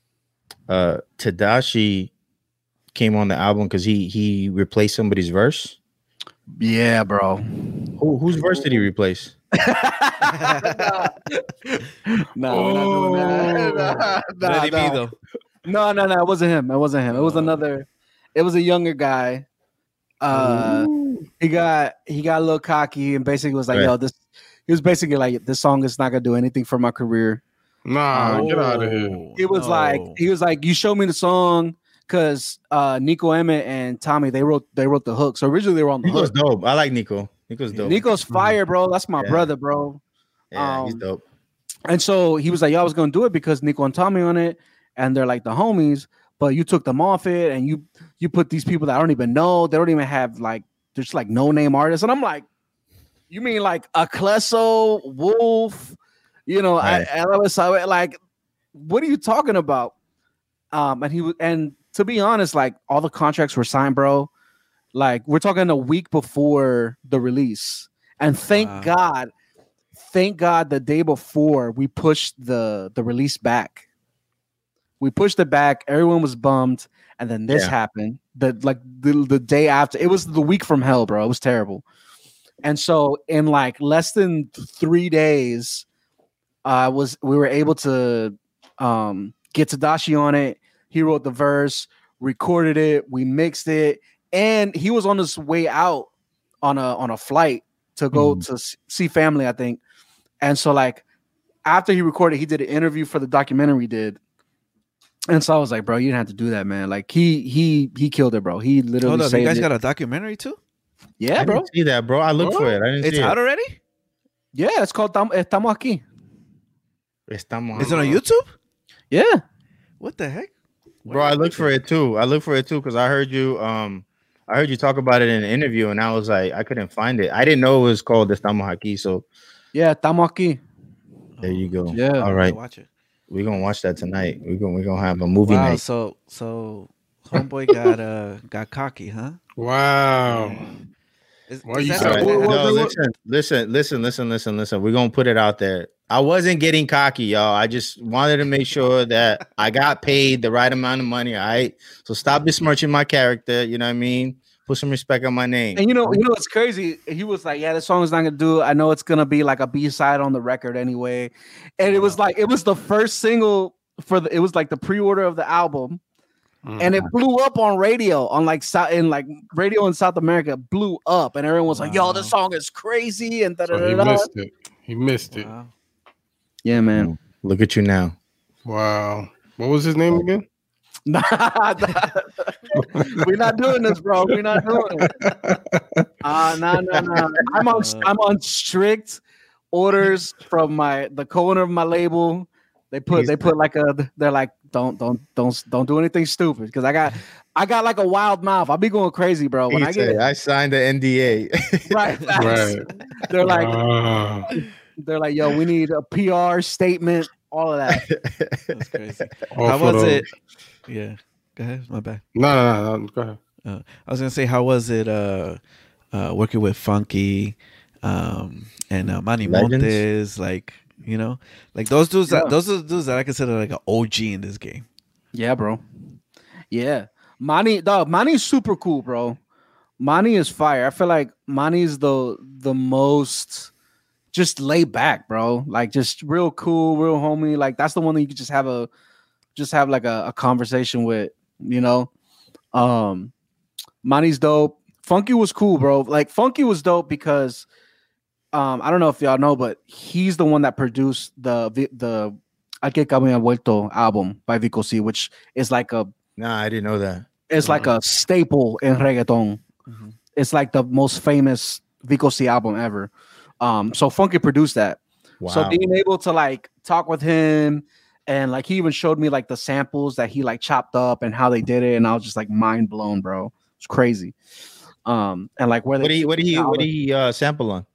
uh Tadashi came on the album because he he replaced somebody's verse. Yeah, bro. Who whose verse did he replace? No, we're not doing that. Nah, nah, Let it nah. be, though. No, no, no. It wasn't him. It wasn't him. It was Oh. another. It was a younger guy. Uh, he got he got a little cocky and basically was like, Right. "Yo, this." He was basically like, "This song is not gonna do anything for my career." Nah, get out of here. Oh, He was no. like, he was like, "You show me the song." Because uh, Nico Emmett and Tommy, they wrote they wrote the hook. So originally they were on the Nico's hook. dope. I like Nico. Nico's dope. Nico's fire, bro. That's my Yeah. brother, bro. yeah, he's um, dope. And so he was like, "Yo, I was gonna do it because Nico and Tommy on it, and they're like the homies. But you took them off it, and you you put these people that I don't even know. They don't even have like they're just like no name artists." And I'm like, "You mean like a Klesso, Wolf? You know, Right. I, I was like, what are you talking about?" Um, and he was, and to be honest, like all the contracts were signed, bro. Like we're talking a week before the release, and thank Wow. God, thank God, the day before we pushed the the release back. We pushed it back. Everyone was bummed, and then this Yeah. happened. The like the, the day after. It was the week from hell, bro. It was terrible. And so in like less than three days, uh, was we were able to um, get Tadashi on it. He wrote the verse, recorded it, we mixed it, and he was on his way out on a on a flight to go Mhm. to s- see family, I think. And so like after he recorded, he did an interview for the documentary he did. And so I was like, bro, you didn't have to do that, man. Like he he he killed it, bro. He literally Hold up, you saved guys it. got a documentary too? Yeah, I bro. didn't see that, bro. I looked for it. I didn't It's see out it. already? Yeah, it's called Tam- Estamos Aquí. Estamos- Is it on YouTube? Yeah. What the heck? Bro, I looked for it too. I looked for it too because I heard you. Um, I heard you talk about it in an interview, and I was like, I couldn't find it. I didn't know it was called Estamos Aquí. So Yeah, Estamos Aquí. there you go. Yeah. All right, Watch it. we're gonna watch that tonight. We're gonna we're gonna have a movie Wow, night. so so homeboy got uh got cocky, huh? Wow. Is, Why is you that said- All right. something what- that No, what- listen, listen, listen, listen, listen, listen. We're gonna put it out there. I wasn't getting cocky, y'all. I just wanted to make sure that I got paid the right amount of money. All right. So stop besmirching my character. You know what I mean? Put some respect on my name. And you know, you know, it's crazy. He was like, "Yeah, this song is not gonna do. I know it's gonna be like a B side on the record anyway." And it was like, it was the first single for the. It was like the pre-order of the album, and it blew up on radio, on like South in like radio in South America, blew up, and everyone was like, "Yo, this Wow. song is crazy!" And da da So he da da. missed it. He missed it. Wow. Yeah, man. Look at you now. Wow. What was his name again? Nah, we're not doing this, bro. We're not doing it. Uh no, no, no. I'm on I'm on strict orders from my the co-owner of my label. They put they put like a they're like don't don't don't don't do anything stupid because I got I got like a wild mouth. I'll be going crazy, bro. When He I get said, I signed the N D A. right, Right. they're like Ah. they're like, yo, we need a P R statement, all of that. That's crazy. All How for was the- it? Yeah. Go ahead. My bad. No, no, no, no. Go ahead. Uh, I was gonna say, how was it uh, uh, working with Funky um, and uh, Manny Legends? Montes? Like, you know, like those dudes. Yeah. That, those are the dudes that I consider like an O G in this game. Yeah, bro. Yeah. Manny, dog, Manny's super cool, bro. Manny is fire. I feel like Manny's the the most just laid back, bro. Like just real cool, real homie. Like that's the one that you could just have a just have like a, a conversation with, you know. Um Manny's dope. Funky was cool, bro. Like Funky was dope because um I don't know if y'all know, but he's the one that produced the the, the A Que Cabo Me Ha Vuelto album by Vico C, which is like a Nah, I didn't know that. it's like a staple in reggaeton. Mhm. It's like the most famous Vico C album ever. Um, so Funky produced that. Wow. So being able to like talk with him and like he even showed me like the samples that he like chopped up and how they did it, and I was just like mind blown, bro. It's crazy. Um, and like where they what do you what do you what do you uh, sample on?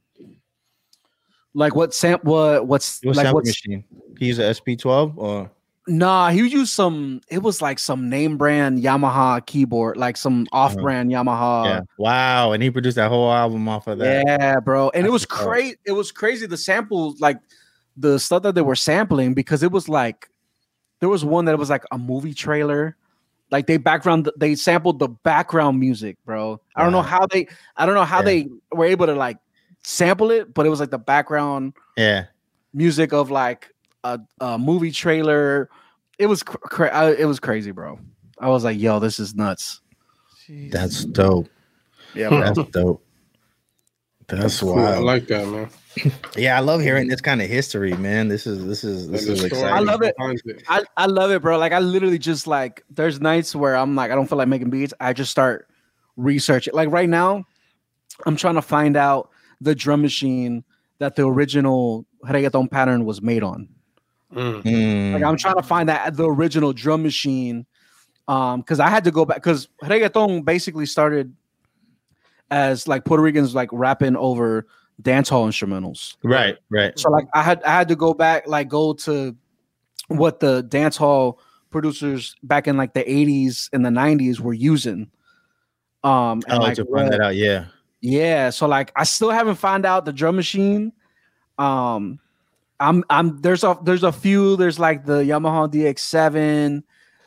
like what sam what what's What like sample what's machine? He used a S P twelve or nah, he used some it was like some name brand Yamaha keyboard, like some off brand Yamaha. yeah. Wow, and he produced that whole album off of that. Yeah, bro. And it was That's what's up. crazy. It was crazy. The samples, like the stuff that they were sampling, because it was like there was one that was like a movie trailer. Like they background, they sampled the background music, bro. I don't know Wow. how they, I don't know how Yeah. they were able to like sample it, but it was like the background Yeah. music of like a, a movie trailer. It was cra- cra- I, it was crazy, bro. I was like, yo, this is nuts. That's dope. Yeah, bro. That's dope. That's Cool. I wild. like that, man. Yeah, I love hearing this kind of history, man. This is this is this And the is story exciting. I love it. behind it. I, I love it, bro. Like I literally just like there's nights where I'm like I don't feel like making beats. I just start researching. Like right now, I'm trying to find out the drum machine that the original reggaeton pattern was made on. Mm. Mm. Like I'm trying to find that the original drum machine. Um, because I had to go back because reggaeton basically started as like Puerto Ricans like rapping over dancehall instrumentals. Right, right. So like I had I had to go back, like go to what the dance hall producers back in like the eighties and the nineties were using. Um and I like like to find what- that out. Yeah. yeah, so like I still haven't found out the drum machine. Um I'm I'm there's a there's a few, there's like the Yamaha D X seven.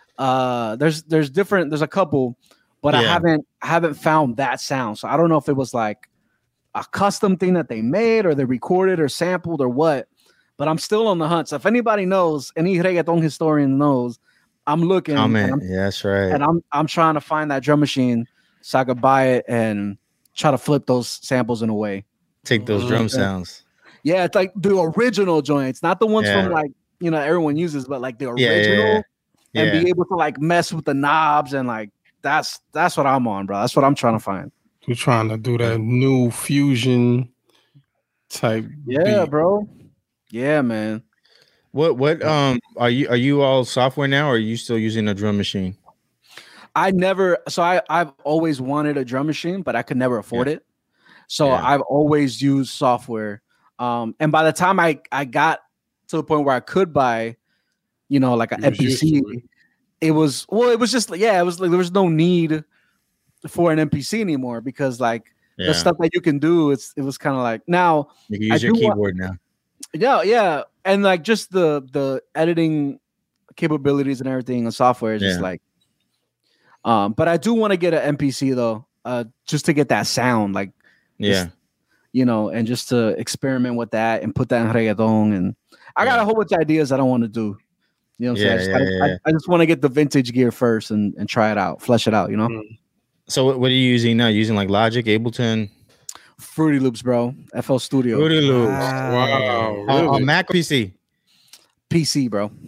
Uh there's there's different, there's a couple, but I Yeah. haven't I haven't found that sound. So I don't know if it was like a custom thing that they made or they recorded or sampled or what, but I'm still on the hunt. So if anybody knows, any reggaeton historian knows, I'm looking and Comment. I'm, Yeah, that's right. and I'm I'm trying to find that drum machine so I could buy it and try to flip those samples in a way. Take those drum sounds. Yeah, it's like the original joints, not the ones Yeah. from like you know everyone uses, but like the Yeah, yeah, original, yeah. and Yeah. be able to like mess with the knobs and like that's that's what I'm on, bro. That's what I'm trying to find. We're trying to do that new fusion type. Yeah, beat. bro. Yeah, man. What what um are you are you all software now or are you still using a drum machine? I never, so I, I've always wanted a drum machine, but I could never afford it. So Yeah. I've always used software. Um, and by the time I, I got to the point where I could buy, you know, like an You was used M P C, to it. it was, well, it was just, yeah, it was like, there was no need for an M P C anymore because like Yeah. the stuff that you can do, it's, it was kind of like now, You can I use your do want- keyboard now. yeah, yeah. And like just the, the editing capabilities and everything and software is just Yeah. like, um, but I do want to get an M P C though, uh, just to get that sound, like, Yeah. you know, and just to experiment with that and put that in reggaeton. And I got Yeah. a whole bunch of ideas that I want to do. You know what I'm Yeah, saying? I just, yeah, gotta- yeah. I, I just want to get the vintage gear first and, and try it out, flesh it out, you know? Mm. So what, what are you using now? Using like Logic, Ableton, Fruity Loops, bro. F L Studio. Fruity Loops Wow, on, on really? Mac or P C? P C, bro.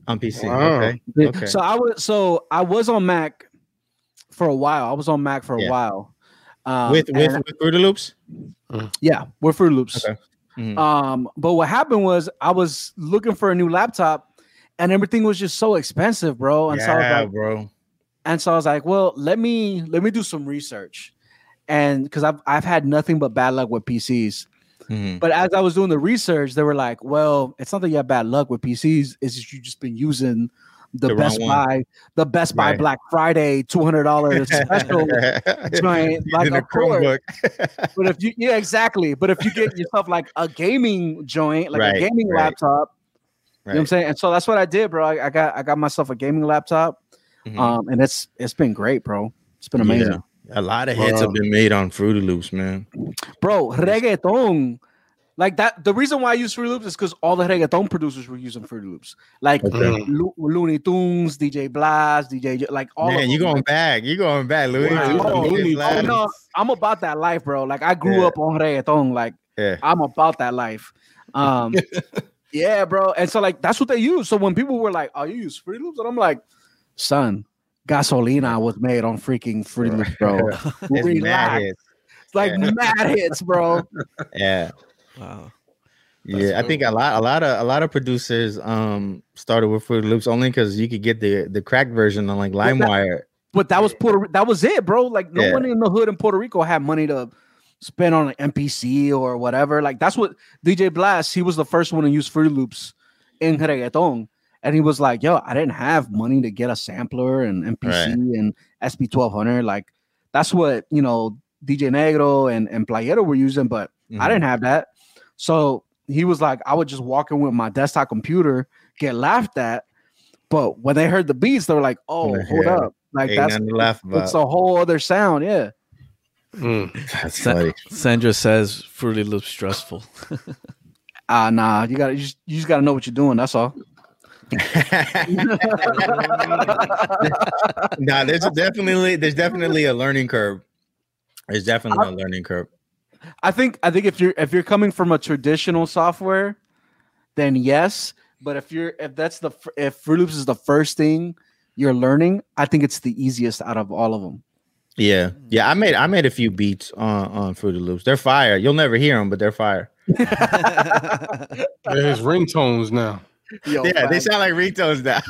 On P C. Wow. Okay. Yeah. Okay. So I was so I was on Mac for a while. I was on Mac for a Yeah. while. Um, with with, and- with Fruity Loops. yeah, with Fruit Loops. Okay. Mhm. Um, but what happened was I was looking for a new laptop, and everything was just so expensive, bro. And so I was Yeah, like, bro. and so I was like, well, let me let me do some research, and because I've I've had nothing but bad luck with P Cs. Mhm. But as I was doing the research, they were like, well, it's not that you have bad luck with P Cs, it's just you just been using the, The Best wrong one. Buy, the Best Buy Right. Black Friday two hundred dollars special. joint, like, In a of course. Chromebook. But if you yeah, exactly. But if you get yourself like a gaming joint, like Right, a gaming right. laptop, you know what I'm Right. saying? And so that's what I did, bro. I, I got I got myself a gaming laptop. Mhm. Um, and it's it's been great, bro. It's been amazing. Yeah. A lot of hits Wow. have been made on Fruity Loops, man. Bro, reggaeton. Like that, the reason why I use Fruity Loops is because all the reggaeton producers were using Fruity Loops, like Okay. Lo- Looney Tunes, D J Blast, D J, J- like all of Man, them. you going like, back. You going back, Louis. Wow. oh, Looney oh, Tunes. no, I'm about that life, bro. Like I grew Yeah. up on reggaeton. Like Yeah. I'm about that life. Um, yeah, bro. And so like that's what they use. So when people were like, "Oh, you use Fruity Loops," and I'm like, "Son, Gasolina was made on freaking Fruity Loops, bro." It's Relax. mad hits. It's like Yeah. mad hits, bro. Yeah. Wow. Yeah, I think a lot, a lot of, a lot of producers um started with Fruity Loops only because you could get the the cracked version on like LimeWire. But that was Puerto. That was it, bro. Like no Yeah. one in the hood in Puerto Rico had money to spend on an M P C or whatever. Like that's what D J Blast. He was the first one to use Fruity Loops in reggaeton, and he was like, "Yo, I didn't have money to get a sampler and M P C Right. and S P twelve hundred. Like that's what you know D J Negro and and Playero were using, but I Mhm. didn't have that. So he was like, I would just walk in with my desktop computer, get laughed at. But when they heard the beats, they were like, "Oh, Yeah. hold up! Like Ain't that's nothing to laugh about. it's a whole other sound." Yeah. Mm. That's Sa- funny. Sandra says Fruity Loops stressful. Ah, nah, you got to you just, you just got to know what you're doing. That's all. Nah, there's definitely there's definitely a learning curve. There's definitely a learning curve. I think I think if you're if you're coming from a traditional software, then yes. But if you're if that's the f- if Fruit Loops is the first thing you're learning, I think it's the easiest out of all of them. Yeah, yeah. I made I made a few beats on on Fruity Loops. They're fire. You'll never hear them, but they're fire. There's ringtones now. Yo, Yeah, they fam. sound like ringtones now.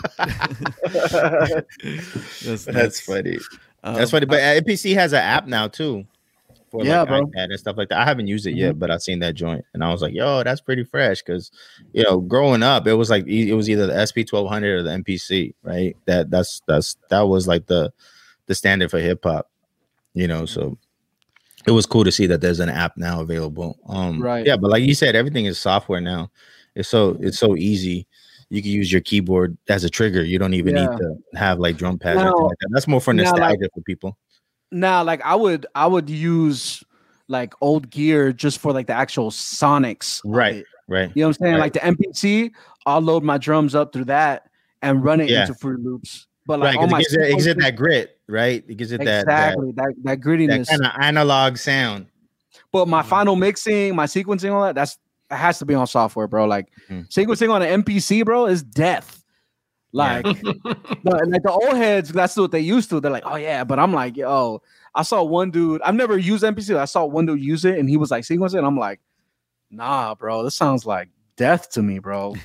That's, That's funny. Um, That's funny. But N P C has an app now too. For Yeah, like bro. iPad and stuff like that. I haven't used it yet, but I've seen that joint, and I was like, "Yo, that's pretty fresh." Because, you know, growing up, it was like e- it was either the S P twelve hundred or the M P C, right? That that's that's that was like the the standard for hip hop, you know. So it was cool to see that there's an app now available. Um, Right. Yeah, but like you said, everything is software now. It's so it's so easy. You can use your keyboard as a trigger. You don't even Yeah. need to have like drum pads or Now- anything like that. That's more for now, nostalgia like- for people. Now, like I would I would use like old gear just for like the actual sonics. of Right. it. Right. You know what I'm saying? Right. Like the M P C, I'll load my drums up through that and run it Yeah. into Fruit Loops. But like Right, all 'cause my it gives, it, it gives it sequences- that grit, right? It gives it that that, exactly that that, that grittiness. kind of analog sound. But my final mixing, my sequencing, all that, that's it has to be on software, bro. Like Mhm. sequencing on an M P C, bro, is death. Like, no, and like the old heads, that's what they used to. They're like, oh yeah, but I'm like, yo, I saw one dude. I've never used M P C. I saw one dude use it, and he was like sequencing. And I'm like, nah, bro, this sounds like death to me, bro.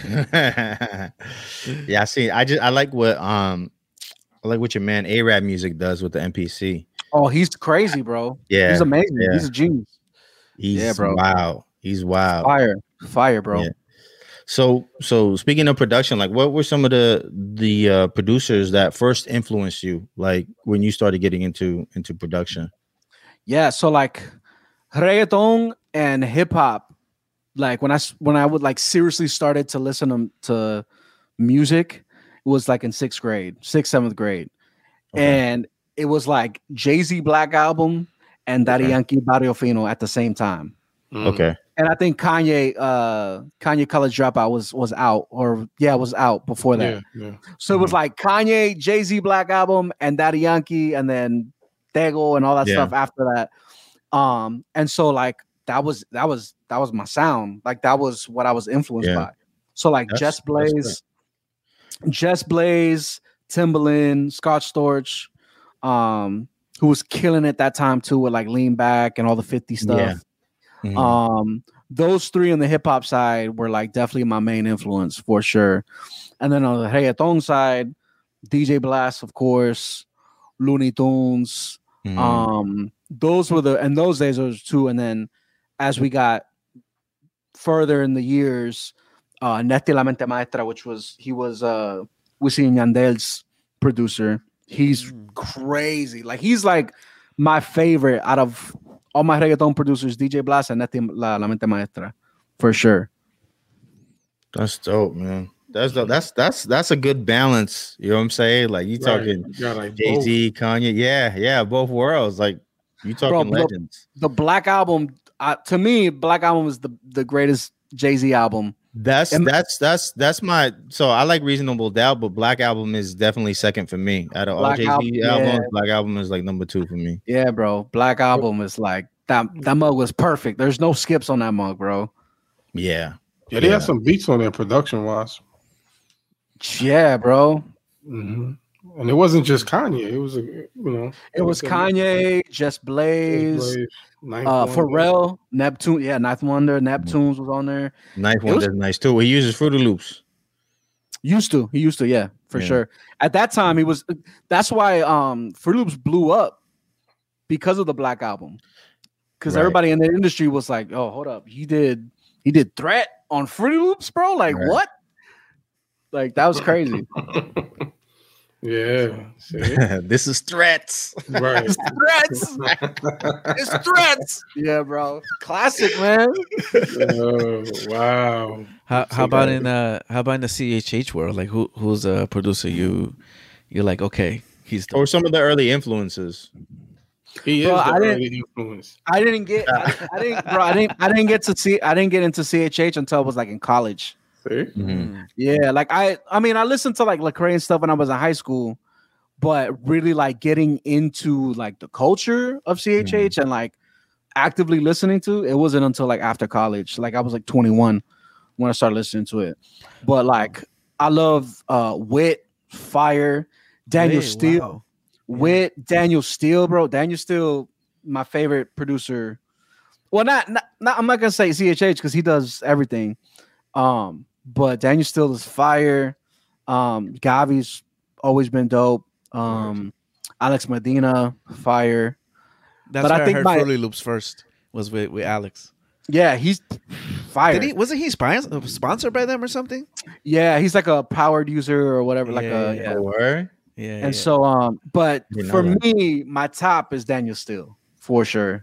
Yeah, I see. I just I like what um I like what your man A-Rap Music does with the M P C. Oh, he's crazy, bro. Yeah, He's amazing. yeah. He's a genius. He's Yeah, bro. wow. He's wild. Fire, fire, bro. Yeah. So so speaking of production, like what were some of the the uh, producers that first influenced you, like when you started getting into into production? Yeah, so like reggaeton and hip hop, like when I s- when I would like seriously started to listen to, to music, it was like in sixth grade, sixth seventh grade, Okay. and it was like Jay Z Black Album and Daddy Okay. Yankee Barrio Fino at the same time. Mm. Okay. And I think Kanye, uh, Kanye College Dropout was was out, or yeah, was out before that. Yeah, yeah. So it was like Kanye, Jay Z Black Album, and Daddy Yankee, and then Tego and all that Yeah. stuff after that. Um, and so like that was that was that was my sound. Like that was what I was influenced Yeah. by. So like That's- Just that's Blaze, Jess Blaze, Timbaland, Scott Storch, um, who was killing it that time too with like Lean Back and all the fifty stuff. Yeah. Mhm. Um, those three on the hip hop side were like definitely my main influence for sure. And then on the reggaeton side, D J Blast, of course, Looney Tunes. Mhm. Um, those were the, and those days those two. And then as we got further in the years, uh, Neti La Mente Maestra, which was, he was uh, Wisin and Yandel's producer. He's Mm. crazy. Like, he's like my favorite out of all my reggaeton producers, D J Blast and Neti La, La Mente Maestra, for sure. That's dope, man. That's dope. That's that's that's a good balance. You know what I'm saying? Like you Right. talking You got like Jay Z, Kanye. Yeah, yeah, both worlds. Like you talking Bro, legends. The Black Album, uh, to me, Black Album is the, the greatest Jay-Z album. That's Am- that's that's that's my. So I like Reasonable Doubt, but Black Album is definitely second for me. Out of all Black Jay Z Album, yeah. albums, Black Album is like number two for me. Yeah, bro. Black Album is like, that, that mug was perfect. There's no skips on that mug, bro. Yeah, Yeah, they Yeah. had some beats on there production wise. Yeah, bro. Mm-hmm. And it wasn't just Kanye. It was a you know. It was Kanye, Just Blaze, Blaze, Ninth uh, Wonder. Pharrell, Neptune. Yeah, Ninth Wonder, Neptunes was on there. Ninth It was- Wonder's nice too. He uses Fruity Loops. Used to, he used to, yeah, for Yeah. sure. At that time, he was. That's why um, Fruit Loops blew up because of the Black Album. Because Right. everybody in the industry was like, "Oh, hold up, he did, he did Threat on Fruity Loops, bro. Like Right. what? Like that was crazy." Yeah. See? This is threats. Right. It's threats. It's threats. Yeah, bro. Classic, man. Oh, wow. How So how about that- in uh how about in the C H H world? Like who who's a producer you you're like, okay, he's the Or some of the early influences. He is Bro, the I didn't- early influence. I didn't get. I, I didn't, bro. I didn't. I didn't get to see. I didn't get into C H H until I was like in college. See? Mhm. Yeah, like I. I mean, I listened to like Lecrae and stuff when I was in high school, but really like getting into like the culture of C H H and like actively listening to it wasn't until like after college. Like I was like twenty-one when I started listening to it. But like I love uh Wit, Fire, Daniel Hey, Steele. wow. Wit, Daniel Steele, bro. Daniel Steele, my favorite producer. Well, not, not, not I'm not gonna say C H H because he does everything. Um, but Daniel Steele is fire. Um, Gavi's always been dope. Um, Alex Medina, fire. That's But I where I, think heard my- Fruity Loops first was with, with Alex. Yeah, he's fire. Did he wasn't he spon- sponsored by them or something? Yeah, he's like a powered user or whatever. Like Yeah, a yeah. yeah. Oh, word? Yeah. And yeah. so, um, but Didn't know for that. me, my top is Daniel Steele for sure.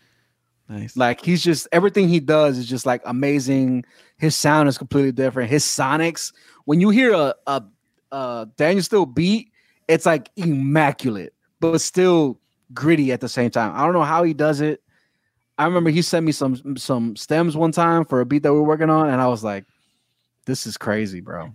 nice. Like he's just everything he does is just like amazing. His sound is completely different. His sonics, when you hear a a, a Daniel Steele beat, it's like immaculate, but still gritty at the same time. I don't know how he does it. I remember he sent me some some stems one time for a beat that we were working on, and I was like, "This is crazy, bro."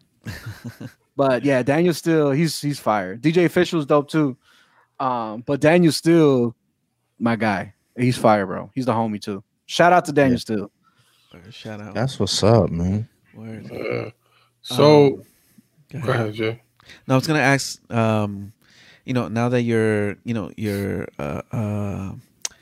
But yeah, Daniel Steele, he's he's fire. D J Official's dope too. Um, but Daniel Steele, my guy, he's fire, bro. He's the homie too. Shout out to Daniel Yeah. Steele. Word, shout out. That's what's up, man. Word. Uh, so, Um, Go go ahead, Jay. No, I was gonna ask. Um, you know, now that you're, you know, you're uh, uh,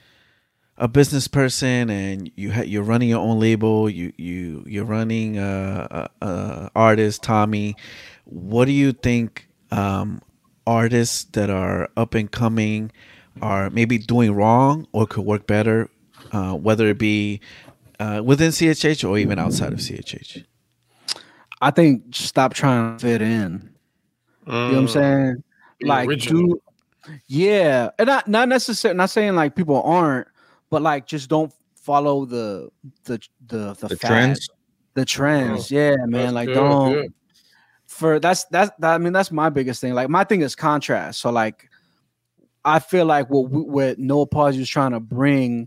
a business person and you ha- you're running your own label. You you you're running uh, uh, uh artist Tommy. What do you think um, artists that are up and coming are maybe doing wrong or could work better, uh, whether it be uh, within C H H or even outside of C H H? I think stop trying to fit in. You know what I'm saying? Be Like, original. do yeah, and not not necessarily not saying like people aren't, but like just don't follow the the the the, The fad, trends. the trends. yeah, man. That's Like good, don't. good. For that's that's that, I mean that's my biggest thing. Like my thing is contrast. So like I feel like what we- what No Apology is trying to bring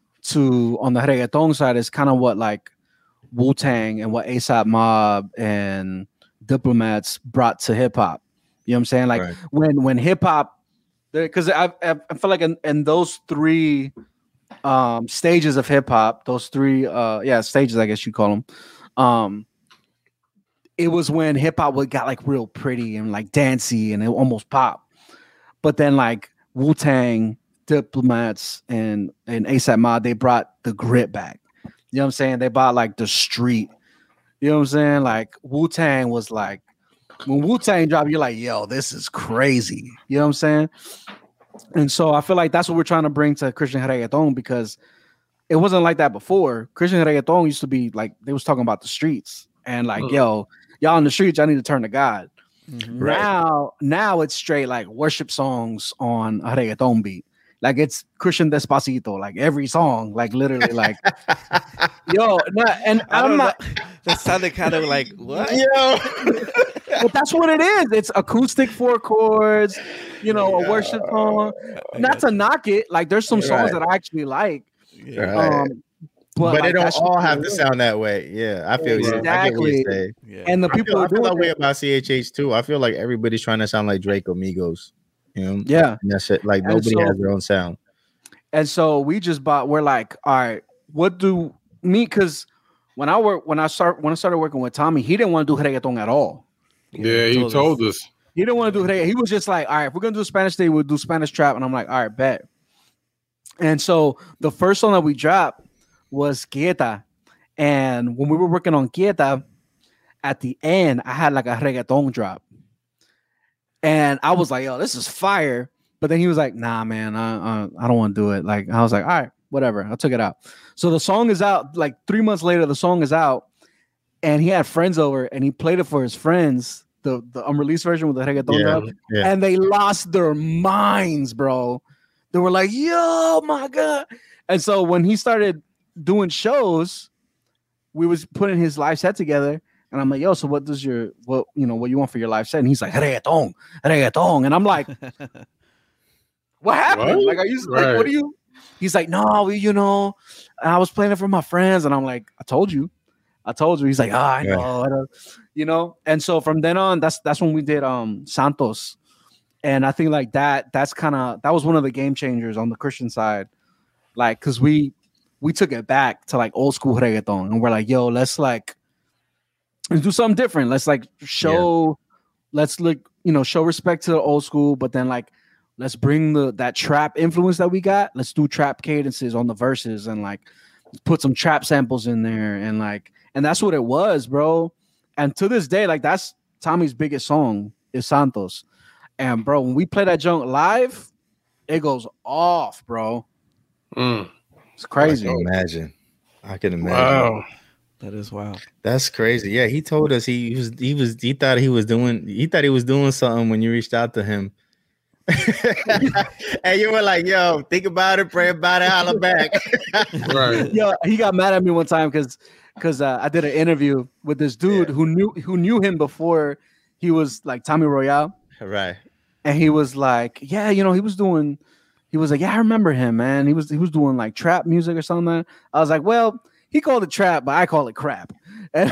to on the reggaeton side is kind of what like Wu Tang and what ASAP Mob and Diplomats brought to hip hop. You know what I'm saying? Like Right. when when hip hop, because I, I I feel like in, in those three um stages of hip hop, those three uh yeah stages I guess you call them, um it was when hip hop would got like real pretty and like dancey and it almost pop. But then like Wu-Tang, Diplomats, and and ASAP Mob, they brought the grit back. You know what I'm saying? They brought like the street. You know what I'm saying? Like Wu-Tang was like, when Wu-Tang dropped, you're like, yo, this is crazy. You know what I'm saying? And so I feel like that's what we're trying to bring to Christian reggaeton, because it wasn't like that before. Christian reggaeton used to be like, they was talking about the streets and like, mm. yo, y'all in the streets, y'all need to turn to God. Mm-hmm. Now, right. now it's straight like worship songs on a reggaeton beat. Like it's Christian Despacito, like every song, like literally, like yo, nah, and I I'm not. Know. That sounded kind of like what, yo. But that's what it is. It's acoustic four chords, you know, yeah. a worship song. Not to knock it, like there's some songs right. that I actually like, yeah. um, but, but like, it don't all have to sound that way. Yeah, I feel exactly. you. I get what you're saying. Yeah. And the I people feel, are I feel doing that way about C H H too. I feel like everybody's trying to sound like Drake or Migos. You know? Yeah, and that's it. Like nobody so, has their own sound. And so we just bought. We're like, all right, what do me? Because when I work, when I start, when I started working with Tommy, he didn't want to do reggaeton at all. Yeah, he told, told us. us he didn't want to do reggaeton. He was just like, all right, if we're gonna do Spanish Day, we'll do Spanish trap. And I'm like, all right, bet. And so the first song that we dropped was Quieta. And when we were working on Quieta, at the end, I had like a reggaeton drop. And I was like, yo, this is fire. But then he was like, nah, man, I, I, I don't want to do it. Like, I was like, all right, whatever. I took it out. So the song is out. Like three months later, the song is out. And he had friends over and he played it for his friends, the, the unreleased version with the reggaeton yeah, drop. Yeah. And they lost their minds, bro. They were like, yo, my God. And so when he started doing shows, we was putting his live set together. And I'm like, yo, so what does your, what, you know, what you want for your live set? And he's like, reggaeton, reggaeton. And I'm like, what happened? What? Like, are you, right. like, what are you? He's like, no, we, you know, I was playing it for my friends. And I'm like, I told you, I told you. He's like, oh, I know, yeah. I know. You know? And so from then on, that's, that's when we did um Santos. And I think like that, that's kind of, that was one of the game changers on the Christian side. Like, cause we, we took it back to like old school reggaeton. And we're like, yo, let's like, let's do something different. Let's like show, yeah. let's look, you know, show respect to the old school, but then like, let's bring the that trap influence that we got. Let's do trap cadences on the verses and like put some trap samples in there. And like, and that's what it was, bro. And to this day, like that's Tommy's biggest song is Santos. And bro, when we play that junk live, it goes off, bro. Mm. It's crazy. I can imagine. I can imagine. Wow. That is wild. That's crazy. Yeah, he told us he was he was he thought he was doing he thought he was doing something when you reached out to him. And you were like, yo, think about it, pray about it, holla back. Right. Yo, he got mad at me one time because because uh, I did an interview with this dude yeah. who knew who knew him before he was like Tommy Royale. Right. And he was like, yeah, you know, he was doing he was like, yeah, I remember him, man. He was he was doing like trap music or something. I was like, well, he called it trap, but I call it crap. And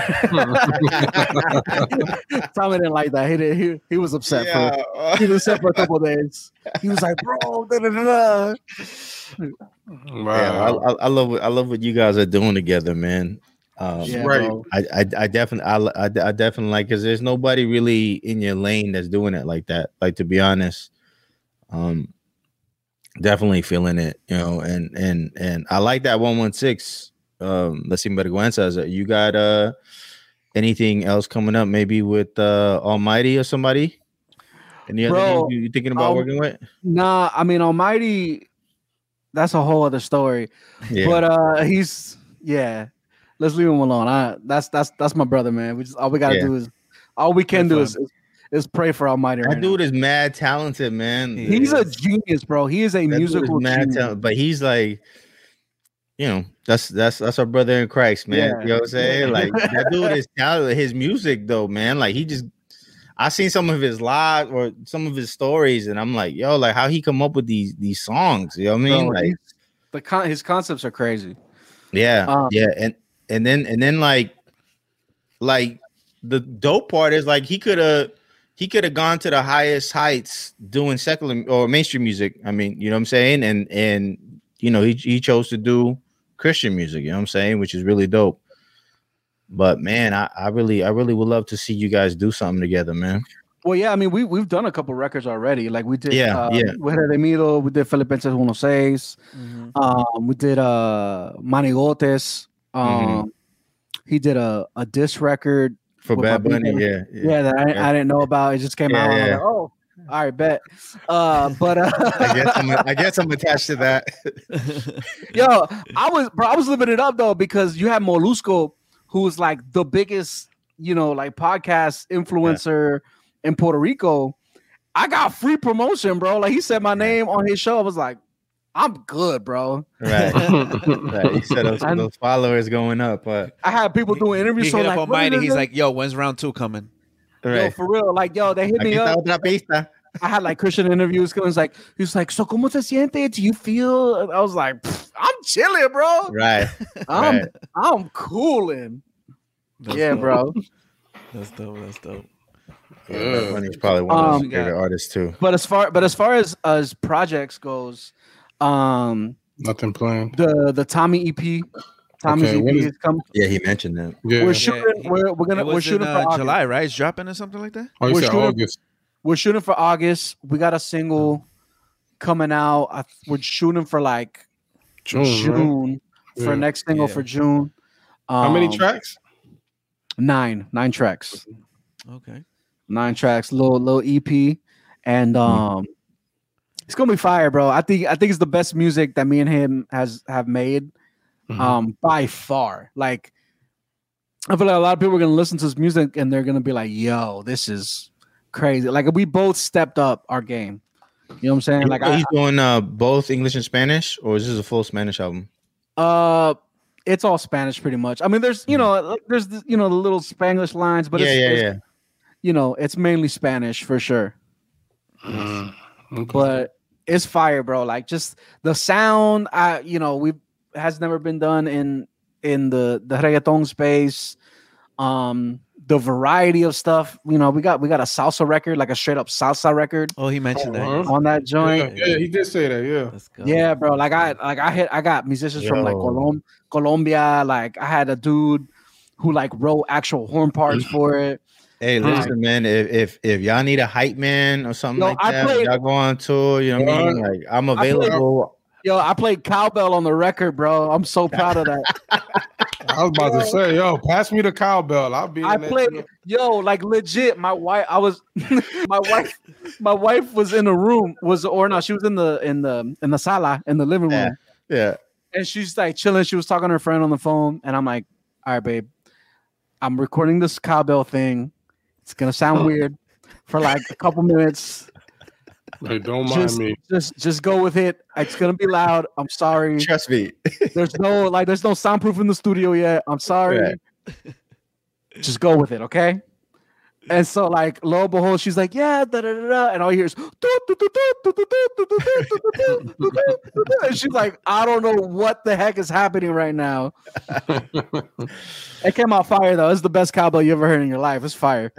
Tommy didn't like that. He did, he he was upset yeah. for he was upset for a couple of days. He was like, bro, da, da, da, da. Wow. Yeah, I, I love what I love what you guys are doing together, man. Um, yeah, right. I, I I definitely I, I, I definitely like because there's nobody really in your lane that's doing it like that. Like to be honest, um, definitely feeling it, you know. And and and I like that one one six. Um, let's see, Vergüenza. You got uh anything else coming up? Maybe with uh Almighty or somebody? Any other Bro, names you, you thinking about um, working with? Nah, I mean Almighty. That's a whole other story. Yeah. But uh, he's yeah. Let's leave him alone. I that's that's that's my brother, man. We just all we gotta yeah. do is all we can that's do is, is is pray for Almighty. That right dude now. is mad talented, man. He's a genius, bro. He is a that musical mad talent, but he's like, you know, that's that's that's our brother in Christ, man. Yeah. You know what I'm saying? Like that dude is talented. His music, though, man. Like he just, I seen some of his live or some of his stories, and I'm like, yo, like how he come up with these these songs? You know what I mean? Bro, like the con- his concepts are crazy. Yeah, um, yeah, and and then and then like like the dope part is like he could have he could have gone to the highest heights doing secular or mainstream music. I mean, you know what I'm saying? And and you know he he chose to do Christian music, you know what I'm saying, which is really dope. But man, I, I really, I really would love to see you guys do something together, man. Well, yeah, I mean, we we've done a couple records already. Like we did, Yeah, uh, yeah. Mujer de Miedo, we did Filipenses one oh six. Mhm. Um, we did uh Manigotes. Um, Mhm. he did a a diss record. For With Bad my Bunny, people. yeah, Yeah, that I, I didn't know about. It just came Yeah, out. And I was yeah. like, oh, all right, bet. Uh, but uh, I guess I'm, I guess I'm attached to that. yo, I was bro, I was living it up though because you have Molusco, who's like the biggest, you know, like podcast influencer in Puerto Rico. I got free promotion, bro. Like he said my name on his show. I was like, I'm good, bro. Right, right. You said those, And- those followers going up, but I had people doing interviews. He So hit like, up on what Mighty. is He's it? like, "Yo, when's round two coming?" yo, right. for real, like, yo, they hit Aquí me está up. otra pista. I had like Christian interviews. He was like, he was like, so como se siente? Do you feel? And I was like, "Pfft, I'm chilling, bro. Right, I'm right. I'm cooling. That's Yeah, dope. bro. That's dope. That's dope. Yeah, Bad Bunny's probably one of Um, those favorite artists too. But as far but as far as as projects goes, um, Nothing planned. the the Tommy E P, Tommy's Okay, E when P is- is coming. Yeah, he mentioned that. Yeah. We're shooting. he- we're we're gonna It we're was shooting in for uh, August. July, right? It's dropping or something like that. oh, you we're said shooting- August. We're shooting for August. We got a single coming out. I, we're shooting for like June. June, right? for Yeah. next single Yeah. for June. How many Um, tracks? Nine, nine tracks, Okay. nine tracks. Little little E P, and um, it's gonna be fire, bro. I think I think it's the best music that me and him has have made, Mhm. um, by far. Like, I feel like a lot of people are gonna listen to this music and they're gonna be like, "Yo, this is crazy!" Like, we both stepped up our game. You know what I'm saying? Like, I, he's doing uh, both English and Spanish, or is this a full Spanish album? Uh, it's all Spanish pretty much. I mean, there's you know, like, there's the, you know the little Spanglish lines, but yeah, it's, yeah, it's, yeah. you know, it's mainly Spanish for sure. Mm. Okay. But it's fire, bro. Like just the sound, I you know, we has never been done in in the the reggaeton space. Um, the variety of stuff, you know, we got we got a salsa record, like a straight up salsa record Oh, he mentioned that. Uh-huh. on that joint. yeah, yeah, he did say that. Yeah. Let's go. Yeah, bro. Like I like I hit I got musicians from like Yo. Colom- Colombia. Like I had a dude who like wrote actual horn parts for it. Hey, Huh. listen, man. If if if y'all need a hype man or something Yo, like I that, played- y'all go on tour. You know what I mean? Like I'm I played- available. Yo, I played cowbell on the record, bro. I'm so proud of that. I was about to say, yo, pass me the cowbell. I'll be. I in that- played, yo, like legit. My wife, I was, my wife, my wife was in the room, was or no, she was in the in the in the sala in the living room, Yeah. Yeah. and she's like chilling. She was talking to her friend on the phone, and I'm like, all right, babe, I'm recording this cowbell thing. It's gonna sound weird for like a couple minutes. Hey, don't mind Just, me. just, just go with it. It's gonna be loud. I'm sorry. Trust me. There's no like, there's no soundproof in the studio yet. I'm sorry. Right. Just go with it, okay? And so, like, lo and behold, she's like, yeah, da da da da, and all you hear is, and she's like, I don't know what the heck is happening right now. It came out fire though. It's the best cowbell you ever heard in your life. It's fire.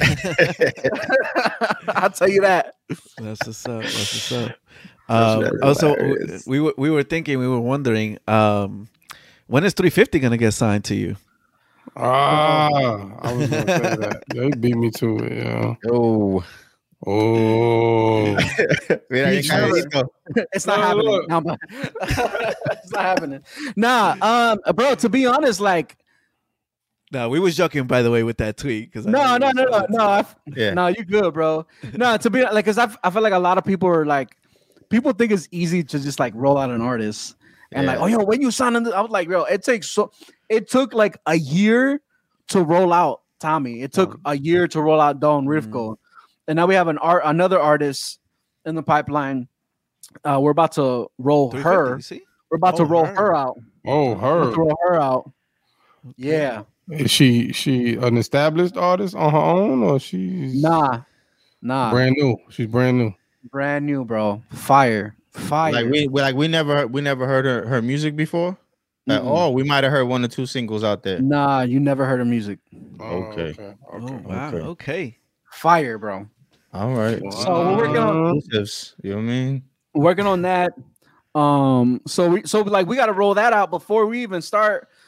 I'll tell you that. That's what's up. That's what's up. Um, That's also, w- hilarious. we were we were thinking, we were wondering, um, when is three fifty gonna get signed to you? Ah, I was gonna say that. They beat me to it. Yeah. Oh. Oh. Mira, You bien calladito. It's not No, happening. look. No, but- it's not happening. Nah, um, bro. To be honest, like, No, we was joking, by the way, with that tweet. Because no, no, no, no, no. I, Yeah. No, you good, bro. No, to be like, cause I, I feel like a lot of people are like, people think it's easy to just like roll out an artist and like, Yeah. oh, yo, when you sign, in I was like, bro, it takes so, it took like a year to roll out Tommy. It took a year to roll out Don Rifko, and now we have an art, another artist in the pipeline. Uh, we're about to roll three fifty, her. you see? We're about to Oh, roll her. her, out. Oh, We're about her. to roll her out. Yeah, Is she she an established artist on her own, or she's nah, nah, brand new? She's brand new. brand new, bro. Fire, fire. Like we we- like we never we never heard her, her music before at Mm-mm. all. We might have heard one or two singles out there. Nah, you never heard her music. Oh, Okay. okay. Oh, okay. wow. okay. Okay. Fire, bro. All right. So we're working on Exclusives, you know what I mean? working on that. Um, so we so like we got to roll that out before we even start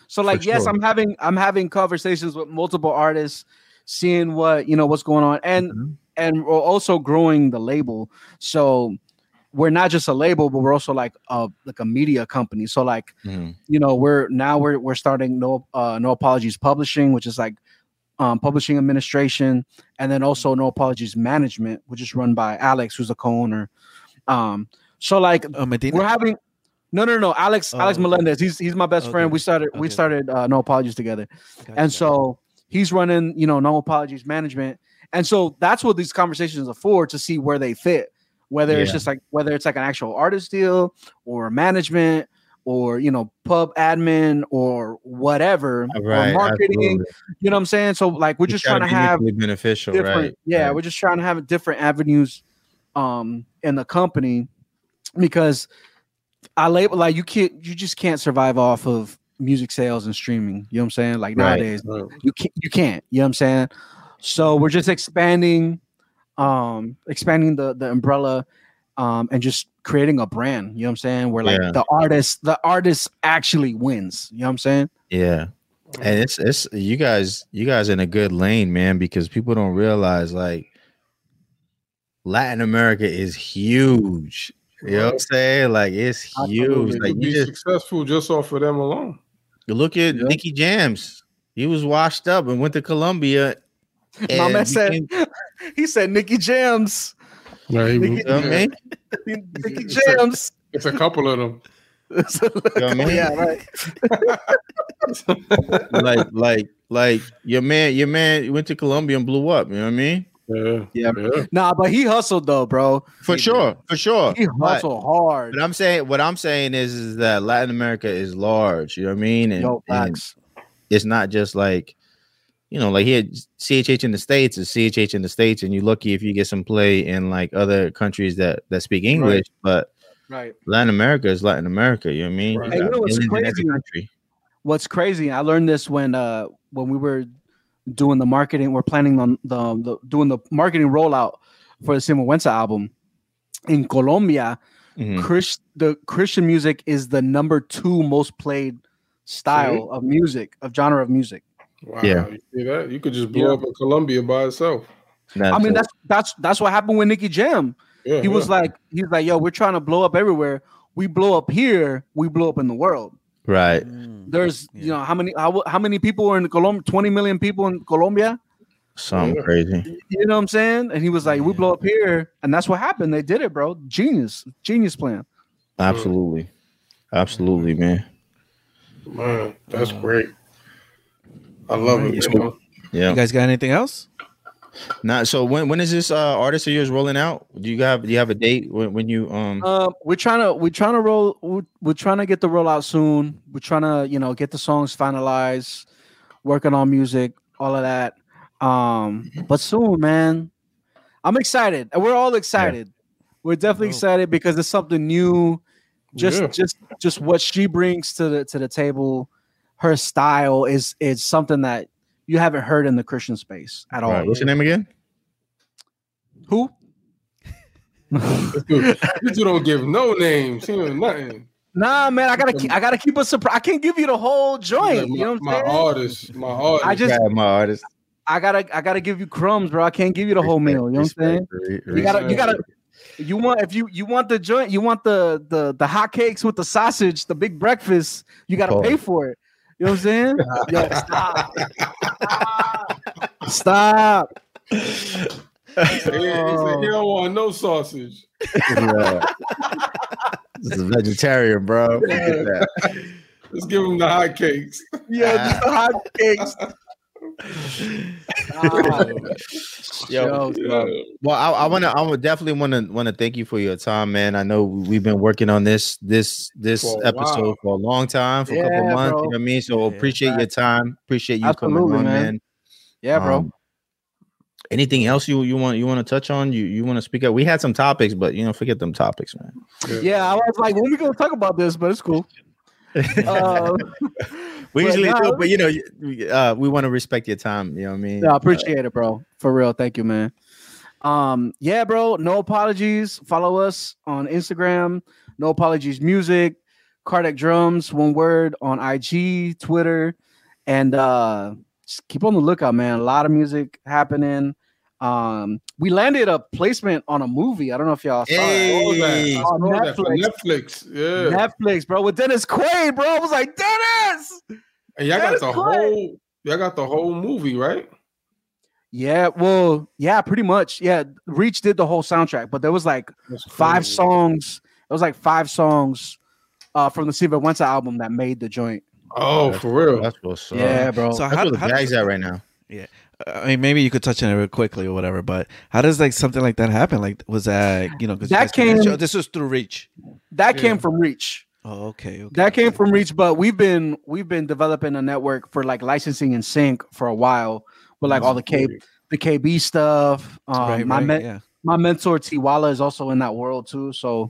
So like, For yes, sure. I'm having I'm having conversations with multiple artists, seeing what you know what's going on, and Mhm. and we're also growing the label. So we're not just a label, but we're also like a like a media company. So like, Mhm. you know, we're now we're we're starting no uh, no apologies publishing, which is like um, publishing administration, and then also no apologies management, which is run by Alex, who's a co-owner. Um, so like Oh, Medina. we're having no no no Alex Oh, Alex okay. Melendez. He's he's my best Okay, friend. We okay. started we Okay, started uh, no apologies together. Gotcha, And gotcha. so he's running, you know, no apologies management. And so that's what these conversations are for, to see where they fit, whether it's Yeah. just like whether it's like an actual artist deal or management or, you know, pub admin or whatever, Right, or marketing, absolutely. you know what I'm saying? So like we're You just gotta trying to be have mutually beneficial, different, right? yeah, right. we're just trying to have different avenues um in the company, because I label like you can't you just can't survive off of music sales and streaming. You know what I'm saying? Like Right. nowadays, Right. you can't you can't. You know what I'm saying? So we're just expanding, um, expanding the the umbrella, um, and just creating a brand. You know what I'm saying? Where like Yeah. the artist, the artist actually wins. You know what I'm saying? Yeah. And it's it's you guys you guys in a good lane, man, because people don't realize like Latin America is huge. You know what I'm saying? Like it's huge. Absolutely. You Like could you be just successful just off of them alone. look at Yeah. Nicky Jams. He was washed up and went to Colombia. My and man said became- he said Nicky Jams. Yeah, he Nicky- was- you know what I yeah. mean? Nicky Jams. It's a couple of them. You know what I mean? Yeah, right. like like like your man, your man went to Colombia and blew up. You know what I mean? Yeah, Yeah. yeah. Nah, but he hustled though, bro. For He sure, for sure. He But, hustled hard. but I'm saying what I'm saying is is that Latin America is large. You know what I mean? And, Yo, and facts. it's not just like, you know, like here C H H in the States is C H H in the States, and you're lucky if you get some play in like other countries that that speak English. But Right. Latin America is Latin America. You know what I mean? Right. You Hey, you got know what's millions in every crazy? country. What's crazy? I learned this when uh when we were doing the marketing. We're planning on the, the doing the marketing rollout for the Sinvergüenza album in Colombia. Mhm. Chris, the Christian music is the number two most played style of music, of genre of music. Wow. Yeah. You see that? You could just blow Yeah. up in Colombia by itself. I mean, that's that's that's what happened with Nicky Jam. Yeah, He was yeah. like, he's like, yo, we're trying to blow up everywhere. We blow up here, we blow up in the world. right. Mm. There's, Yeah. you know, how many how, how many people are in Colombia? twenty million people in Colombia. Something Yeah. crazy. You know what I'm saying? And he was like, we Yeah. blow up here, and that's what happened. They did it, bro. Genius, genius plan. Absolutely, absolutely, man. Man, that's great. I love it. Yeah. You know? Yeah. You guys got anything else? Not so. When when is this uh, artist of yours rolling out? Do you have do you have a date when, when you um? Um, we're trying to we're trying to roll. We're, we're trying to get the rollout soon. We're trying to you know get the songs finalized, working on music, all of that. Um, but soon, man. I'm excited. We're all excited. We're definitely Oh. excited because it's something new. Just Yeah. just just what she brings to the to the table. Her style is is something that you haven't heard in the Christian space at all. Right. What's your name again? Who? This dude, this dude don't give no names. He don't nothing. Nah, man, I gotta keep, I gotta keep a surprise. I can't give you the whole joint. Like, you know my, what I'm my saying? artist, my artist. I just Yeah, my artist. I gotta I gotta give you crumbs, bro. I can't give you the whole meal. You know what I'm saying? Respect, You gotta you respect. gotta you want if you you want the joint, you want the the the hot cakes with the sausage, the big breakfast. You gotta Oh. pay for it. You know what I'm saying? Yo, stop. Stop. He, he said he don't want no sausage. Yeah. This is a vegetarian, bro. Look at that. Let's give him the hot cakes. Yeah, just the hot cakes. Stop. Yo, Yo, Yeah. Well, I, I want to. I would definitely want to want to thank you for your time, man. I know we've been working on this this this For a episode while. for a long time, for a couple Yeah, months. bro. You know what I mean? So Yeah, appreciate your time. Appreciate you Absolutely, coming on, man. man. Yeah, bro. Um, anything else you you want you want to touch on? You you want to speak up? We had some topics, but you know, forget them topics, man. Yeah, I was like, when we gonna talk about this? But it's cool. Uh, We but usually nah, do, but you know, you- uh, we want to respect your time. You know what I mean? Yeah, I appreciate it, bro. For real. Thank you, man. Um, yeah, bro. No apologies. Follow us on Instagram. No apologies music. Cardiac Drums, one word on I G, Twitter, and uh, just keep on the lookout, man. A lot of music happening. Um, we landed a placement on a movie. I don't know if y'all saw Hey. it. I On saw that for Netflix. Netflix. Yeah. Netflix, bro, with Dennis Quaid, bro. I was like, Dennis. And y'all got Dennis the Quaid. whole y'all got the whole movie, right? Yeah, well, yeah, pretty much. Yeah, Reach did the whole soundtrack, but there was like That's five crazy. songs. It was like five songs uh, from the Sinvergüenza album that made the joint. Oh, That's- for real. That's what's up. Yeah, bro. So That's how, where the how bag's does, at right now. I mean, maybe you could touch on it real quickly or whatever. But how does like something like that happen? Like, was that you know? 'Cause you That guys connected- came- This was through Reach. That Yeah. came from Reach. Oh, okay. okay. That came from Reach, but we've been we've been developing a network for like licensing and sync for a while with like all the K the K B stuff. Um, right, my right, men- yeah. my mentor Tiwala is also in that world too. So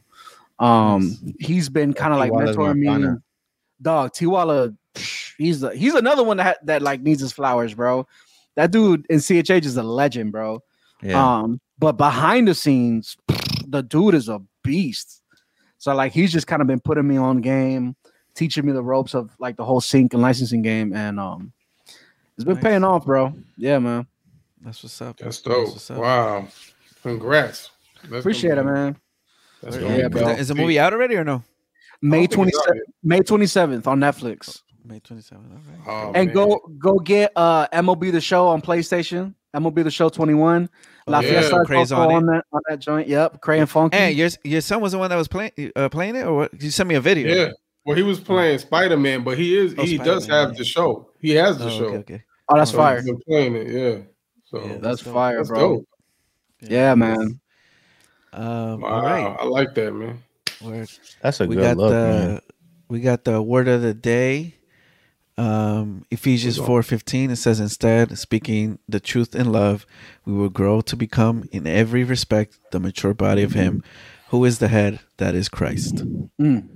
um he's been kind of like Tiwala's my mentoring me. partner. Dog, Tiwala, psh, he's the he's another one that ha- that like needs his flowers, bro. That dude in C H H is a legend, bro. Yeah. Um, but behind the scenes, the dude is a beast. So like he's just kind of been putting me on game, teaching me the ropes of like the whole sync and licensing game, and um, it's been Nice. paying off, bro. Yeah, man. That's what's up. That's dope. what's up. Wow. Congrats. That's Appreciate it, gonna be- man. That's Where- gonna Yeah, be is, bro. the, is the movie out already or no? May think twenty it's out seventh, May twenty seventh on Netflix, May twenty seventh. All right. Oh, and man. go go get uh M L B The Show on PlayStation. M L B The Show twenty-one. La yeah. Fiesta is Craze also on it. on that on that joint. Yep, Cray and Funky. Hey, your your son was the one that was playing uh, playing it, or what? You sent me a video. Yeah. Well, he was playing Spider Man, but he is Oh, he does Spider-Man, have yeah. the show. He has the Oh, show. okay, okay. oh, that's Oh, So fire. he's been playing it, yeah. So Yeah, That's That's dope. fire, that's bro. dope. Yeah, man. Um, Wow, all right. I like that, man. Word. That's a We good got look, the man. we got the word of the day. Um, Ephesians Hold on. four fifteen. It says, "Instead, speaking the truth in love, we will grow to become, in every respect, the mature body of Him, who is the head, that is Christ." Mm.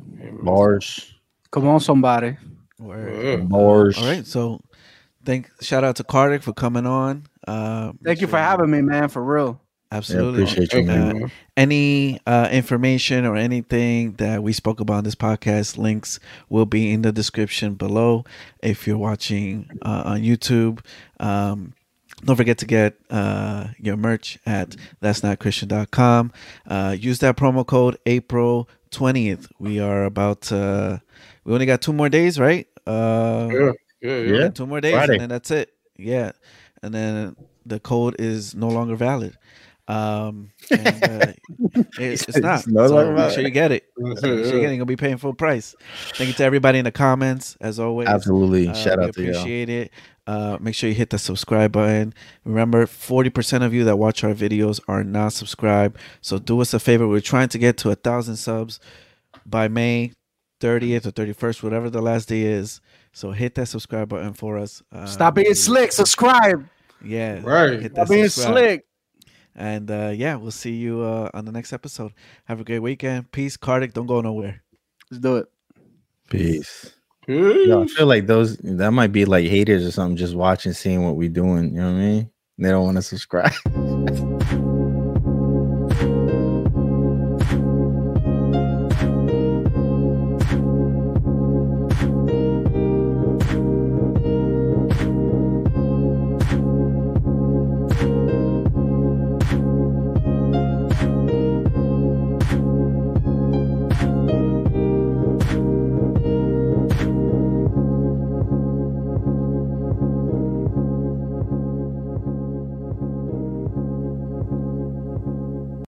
Bars. Come on, somebody. Word. Yeah. Bars. All right. So, thank shout out to Cardiac for coming on. Uh, Thank you for having me, man. For real. Yeah, Absolutely. appreciate you, Thank you, man. man. Any uh, information or anything that we spoke about in this podcast, links will be in the description below. If you're watching uh, on YouTube, um, don't forget to get uh, your merch at that's not christian dot com. Uh, use that promo code April twentieth. We are about to, we only got two more days, right? Uh, Yeah, yeah, yeah. Yeah. two more days, Friday. and then that's it. Yeah, and then the code is no longer valid. Um, and, uh, it's, it's not. It's no so longer make valid. sure you get it. Make sure you're getting. You'll be paying full price. Thank you to everybody in the comments, as always. Absolutely. Uh, Shout we out to you. appreciate it. Uh, make sure you hit the subscribe button. Remember, forty percent of you that watch our videos are not subscribed. So do us a favor. We're trying to get to a thousand subs by May thirtieth or thirty-first, whatever the last day is. So hit that subscribe button for us. Uh, Stop being slick. Subscribe. Yeah. Right. Hit that Stop being subscribe. slick. And uh, yeah, we'll see you uh, on the next episode. Have a great weekend. Peace. Cardiac, don't go nowhere. Let's do it. Peace. Peace. Yo, I feel like those that might be like haters or something just watching, seeing what we doing. You know what I mean? They don't want to subscribe.